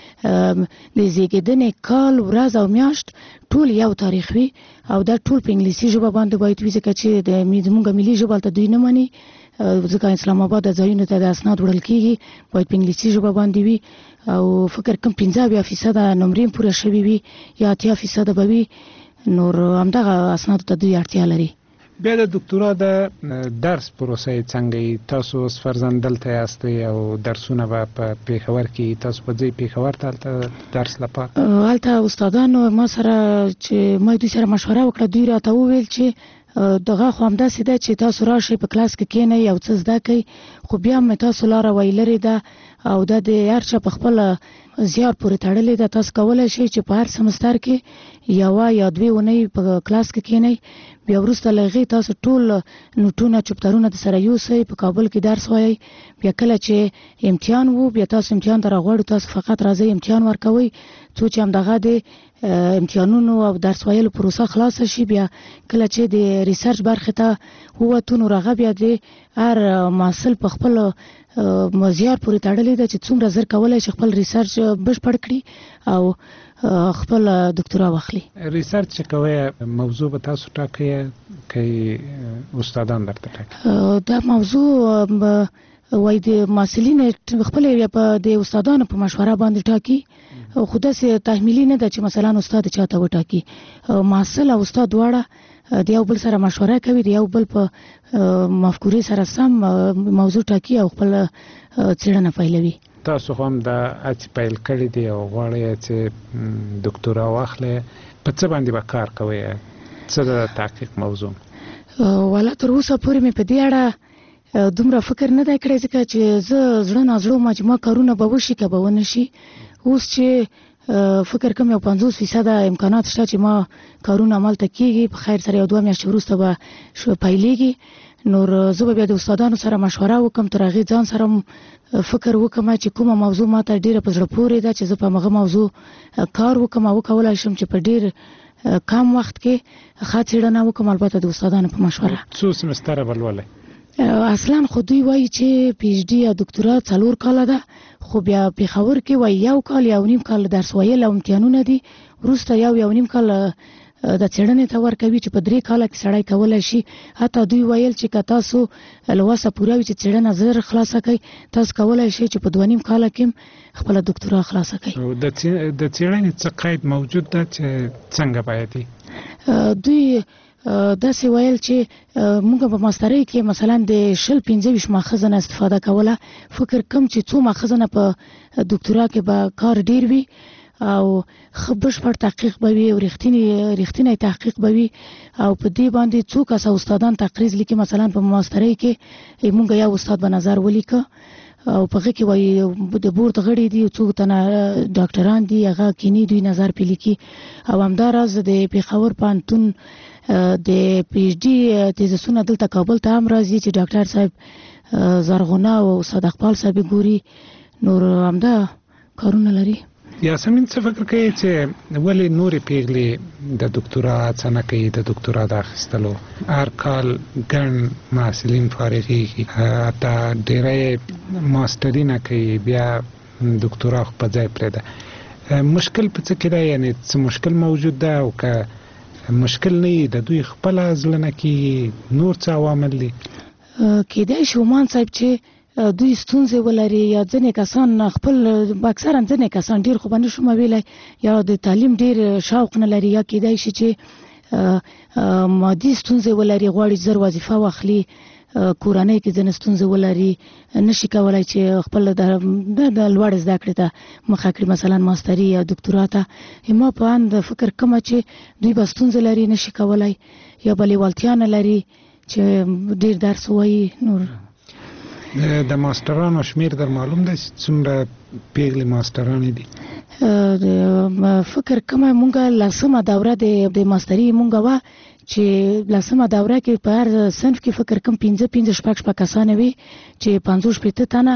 د زیږیدنې کال ورځ او میاشت ټول یو تاریخ وي او دا ټول په انګلیسي ژبه باندې باید وي ځکه چې زموږ ملي ژبه هلته دوی نه مني ځکه اسلام آباد د ځایونو ته د اسناد وړل کېږي باید په انګلیسي ژبه باندې وي او فکر کوم 15% نمرې پوره شوي وي یا 80% به وي نور همدغه اسنادو ته دوی اړتیا لري. بیا د ډاکټرا د درس پروسه څنګه تاسو فرزند دلته یاستئ او درسونه به په پیښور کې تاسو په ځای پیښور ته درس لپاره هلته استادانو ما سره چې ما دوی سره مشوره وکړه دوی راته وویل چې دغه خو همداسې ده چې تاسو راشئ په کلاس کې کښېنئ او څه زده کوئ خو بیا مې تاسو لاره ویلرې ده او دا د هر چا په خپله زیار پورې تړلې ده تاسو کولی شئ چې په هر سمستر کې یوه یا 2 اونۍ په کلاس کې کښېنئ بیا وروسته له هغې تاسو ټول نوټونه چپترونه د سره یوسئ په کابل کې درس وایئ بیا کله چې امتحان وو بیا تاسو امتحان ته راغواړئ تاسو فقط راځئ امتحان ورکوئ څو چې همدغه د امتحانونو او درس ویلو پروسه خلاصه شي بیا کله چې د ریسرچ برخې ته ووتو نو هغه بیا د هر محصل په خپل زیار پورې تړلې ده چې څومره زر کولی شي خپل ریسرچ بشپړ کړي او خپل ډاکټرا واخلي. ریسرچ چې کوئ موضوع به تاسو ټاکئ که استادان درته ټاکي؟ دا موضوع وای د محصلین خپل یا په د استادانو په مشوره باندې ټاکي خو داسې تحمیلي نه ده چې مثلا استاد چاته وټاکي محصل او استاد دواړه د یو بل سره مشوره کوي د یو بل په مفکورې سره سم موضوع ټاکي او خپل څېړنه پیلوي. تاسو هم د هڅې پیل کړي دي او غواړئ چې ډاکټرا واخلئ په څه باندې به کار کوئ څه د تحقیق موضوع؟ والا تر اوسه پورې مې په دې اړه دومره فکر نه دی کړی ځکه چې زه زړه نازړه وم چې ما کارونه به وشي که به ونه شي اوس چې فکر کوم یو 50% امکانات شته چې ما کارونه عملته کېږي په خیر سره یو 2 میاشتې وروسته به پیلېږي نور زه به بیا د استادانو سره مشوره وکړم تر هغې ځان سره فکر وکړم چې کومه موضوع ما ته ډېره په زړه پورې ده چې زه په همغه موضوع کار وکړم او وکولی شم چې په ډېر کم وخت کې ښه څېړنه وکړم البته د استادانو په مشوره. څو سمستره به لولئ؟ اصلا خو دوی وایي چې پی ایچ ډي یا ډاکټرا 4 کاله ده خو بیا پیښور کې وایي 1 کال یا 1.5 کال درس ویل او امتحانونه دي وروسته 1.5 کال د څېړنې ته ورکوي چې په 3 کاله کې سړی کولی شي حتی دوی ویل چې که تاسو له وسه پوره وي چې څېړنه زر خلاصه کوئ تاسو کولی شئ چې په 2.5 کاله کې خپله ډاکټرا خلاصه کوئ. د څېړنې څه قید موجود ده چې څنګه باید وي؟ دوی داسې ویل چې موږ په ماسترۍ کې مثلا د 25 ماخذ نه استفاده کوله فکر کوم چې 2 ماخذ نه په ډاکټرا کې به کار ډیر وي او بشپړ تحقیق به وي او رښتینی تحقیق به وي او په دې باندې څو کسه استادان تقریض لیکي مثلا په ماسترۍ کې موږ یو استاد به نظر ولیکه او په هغې کې وایي د بورډ غړي دي څو تنه ډاکټران دي هغه کینی دوی نظر پې لیکي او همداراز د پېښور پوهنتون د پی ایچ ډي تیزسونه دلته کابل ته هم راځي چې ډاکټر صاحب زرغونه او صادق پال صاحب ګوري نور همدا کارونه لري. یاسمین څه فکر کوي چې ولې نورې پیغلې د ډاکټرا څه نه کوي د ډاکټرا د اخیستلو هر کال ګڼ محصلین فارغېږي حتی ډېری ماسټري نه کوي بیا ډاکټرا خو په ځای پرېږده مشکل په څه کې ده یعنې څه مشکل موجود ده او که مشکل نه وي د دوی خپله زړه نه کېږي نور څه عوامل دي؟ کېدای شي عمان صاحب چې دوی ستونزې ولري یا ځینې کسان خپل اکثرا ځینې کسان ډېر خو به نه شم ویلی یا د تعلیم ډېر شوق نه لري یا کېدای شي چې مادي ستونزې ولري غواړي زر وظیفه واخلي کورنۍ کې ځینې ستونزې ولري نشي کولی چې خپل د لوړ زده کړې ته مخه کړي مثلا ماستري یا ډاکټرا ته ما په اند فکر کومه چې دوی به ستونزې لري نشي کولی یا به لیوالتیا نه لري چې ډېر درس ووایي نور. د ماسترانو شمیر در معلوم ده څومره پیغلې ماسترانې دي؟ فکر کومه مونږه لسمه دوره د ماستري مونږه وه چې لسمه دوره کې په هر صنف کې فکر کوم 15 کسانې وي چې 50 تنه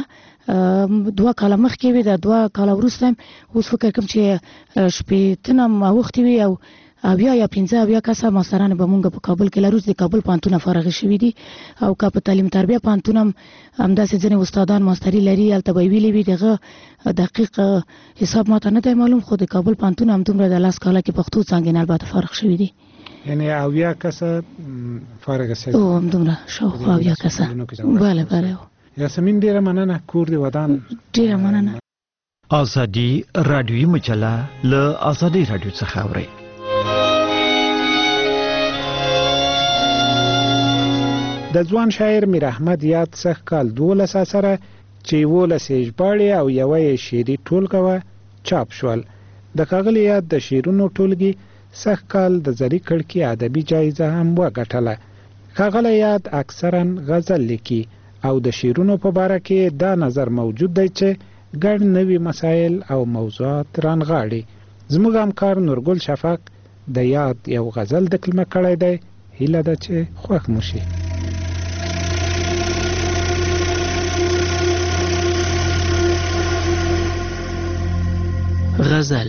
2 کاله مخکې وي د 2 کاله وروسته اوس فکر کوم چې 15 اوښتې وي او اویا یا 15 کسه ماستران به مونږ په کابل کې لروز د کابل پانتون فارغ شوی دي او کا په تعلیم تربیه پانتون هم همداسې ځنې استادان ماستری لري البته به ویلي وي دغه دقیق حساب ماته نه دی معلوم خو د کابل پانتون هم دومره د لاس کاله کې پښتو څنګه البته فارغ شوی دي یعنی اویا کسه فارغ شوی او هم دومره شاوخوا اویا کسه بله بله یاسمین ډیره مننه کور دی ودان ډیره مننه ازادي رادیوي مجله له ازادي رادیو څخه اوري د ځوان شاعر میر احمد یاد څخه کال 12 سره چې 12 ژباړې او یوه شعري ټولګه وه چاپ شول د ښاغلي یاد د شعرونو ټولګي څخه کال د زري کړکي ادبي جایزه هم وګټله ښاغلی یاد اکثرا غزل لیکي او د شعرونو په باره کې دا نظر موجود دی چې ګڼ نوي مسایل او موضوعات رانغاړي زموږ همکار نورګل شفق د یاد یو غزل دکلمه کړی دی هیله ده چې خوښ مو شي غزل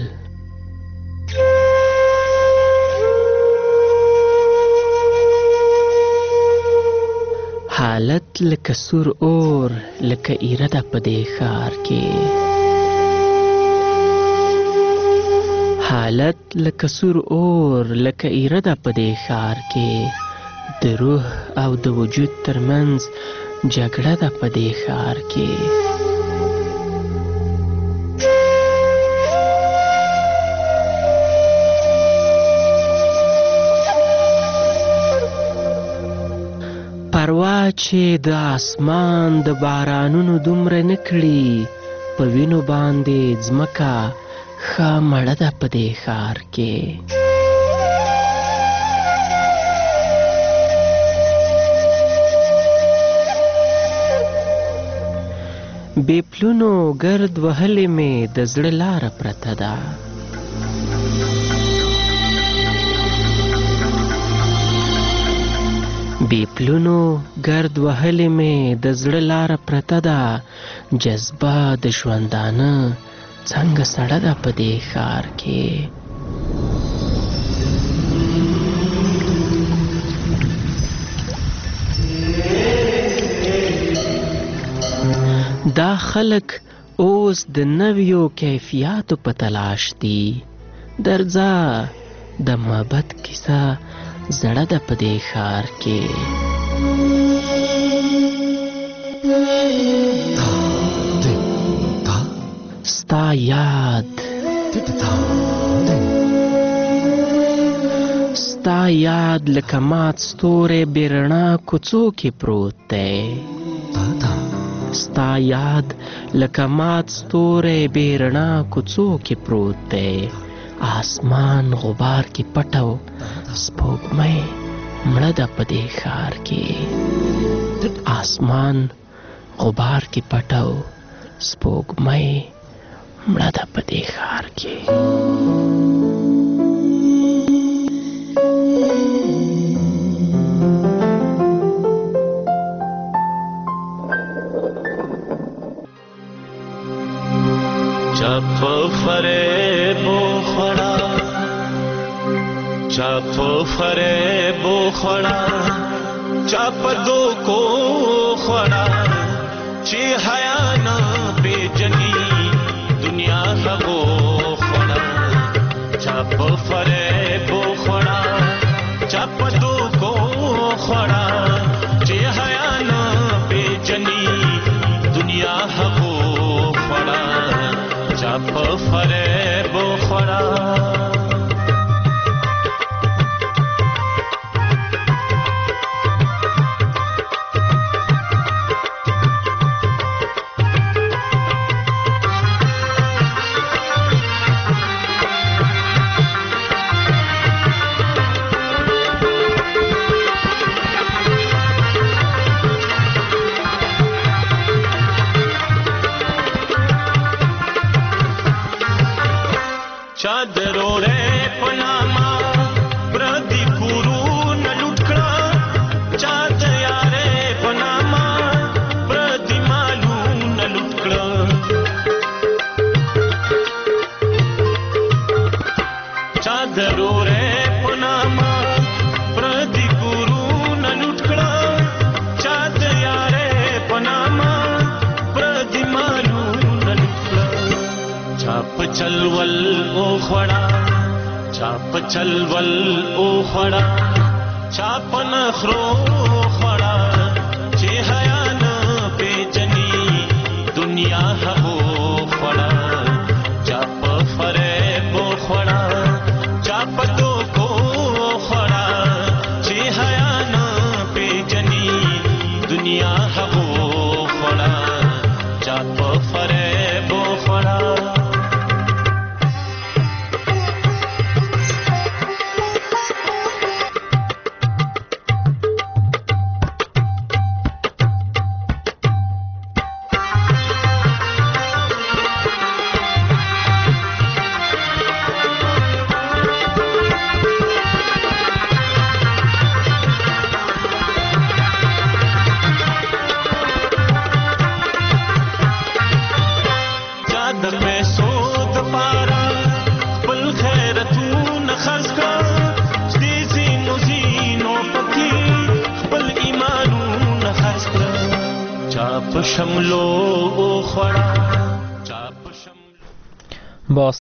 حالت لکه سور اور لکه ایره ده په دې ښار کې حالت لکه سور اور لکه ایره ده په دې ښار کې د روح او د وجود ترمنځ جګړه ده په دې ښار کې پروا چې د اسمان د بارانونو دومره نه کړي په وینو باندې ځمکه ښه مړه ده په دې ښار کې بې پلونو ګرد وهلې مې د زړه لاره پرته ده بې پلونو ګرد وهلې مې د زړه لاره پرته ده جذبه د ژوندانه څنګه سړه ده په دې ښار کې دا خلک اوس د نویو کیفیاتو په تلاش دي درځه د محبت کیسه زړه ده په دې ښار کې ستا یاد ستا یاد لکه مات ستوری بې رڼا کوڅو کې پروت دی ستا یاد لکه مات ستوری بې رڼا کوڅو کې پروت دی آسمان غبار کې پټو سپوږمۍ مړه ده په دې ښار کې آسمان غبار کې پټو سپوږمۍ مړه ده په دې ښار کې چپ فریب خوڑا چپ فریب خوڑا چپ دو کو خوڑا چی حیا نہ بے جنی دنیا ہبو خوڑا چپ فریب خوڑا چپ دو کو خوڑا چی حیا نہ بے جنی دنیا ہبو خوڑا چپ فریب خوڑا چادروڑے پناما پردی کورو نلوٹکڑا چاد یارے پناما پردی مالو نلوٹکڑا چادروڑے چلول او خړا چاپ چلول او خړا چاپ نخرو خړا چې حیا نه پیجنی دنیا هغو خړا چاپ فریب خړا چاپ تو کو خړا چې حیا نه پیجنی دنیا هغو خړا چاپ فریب خړا باز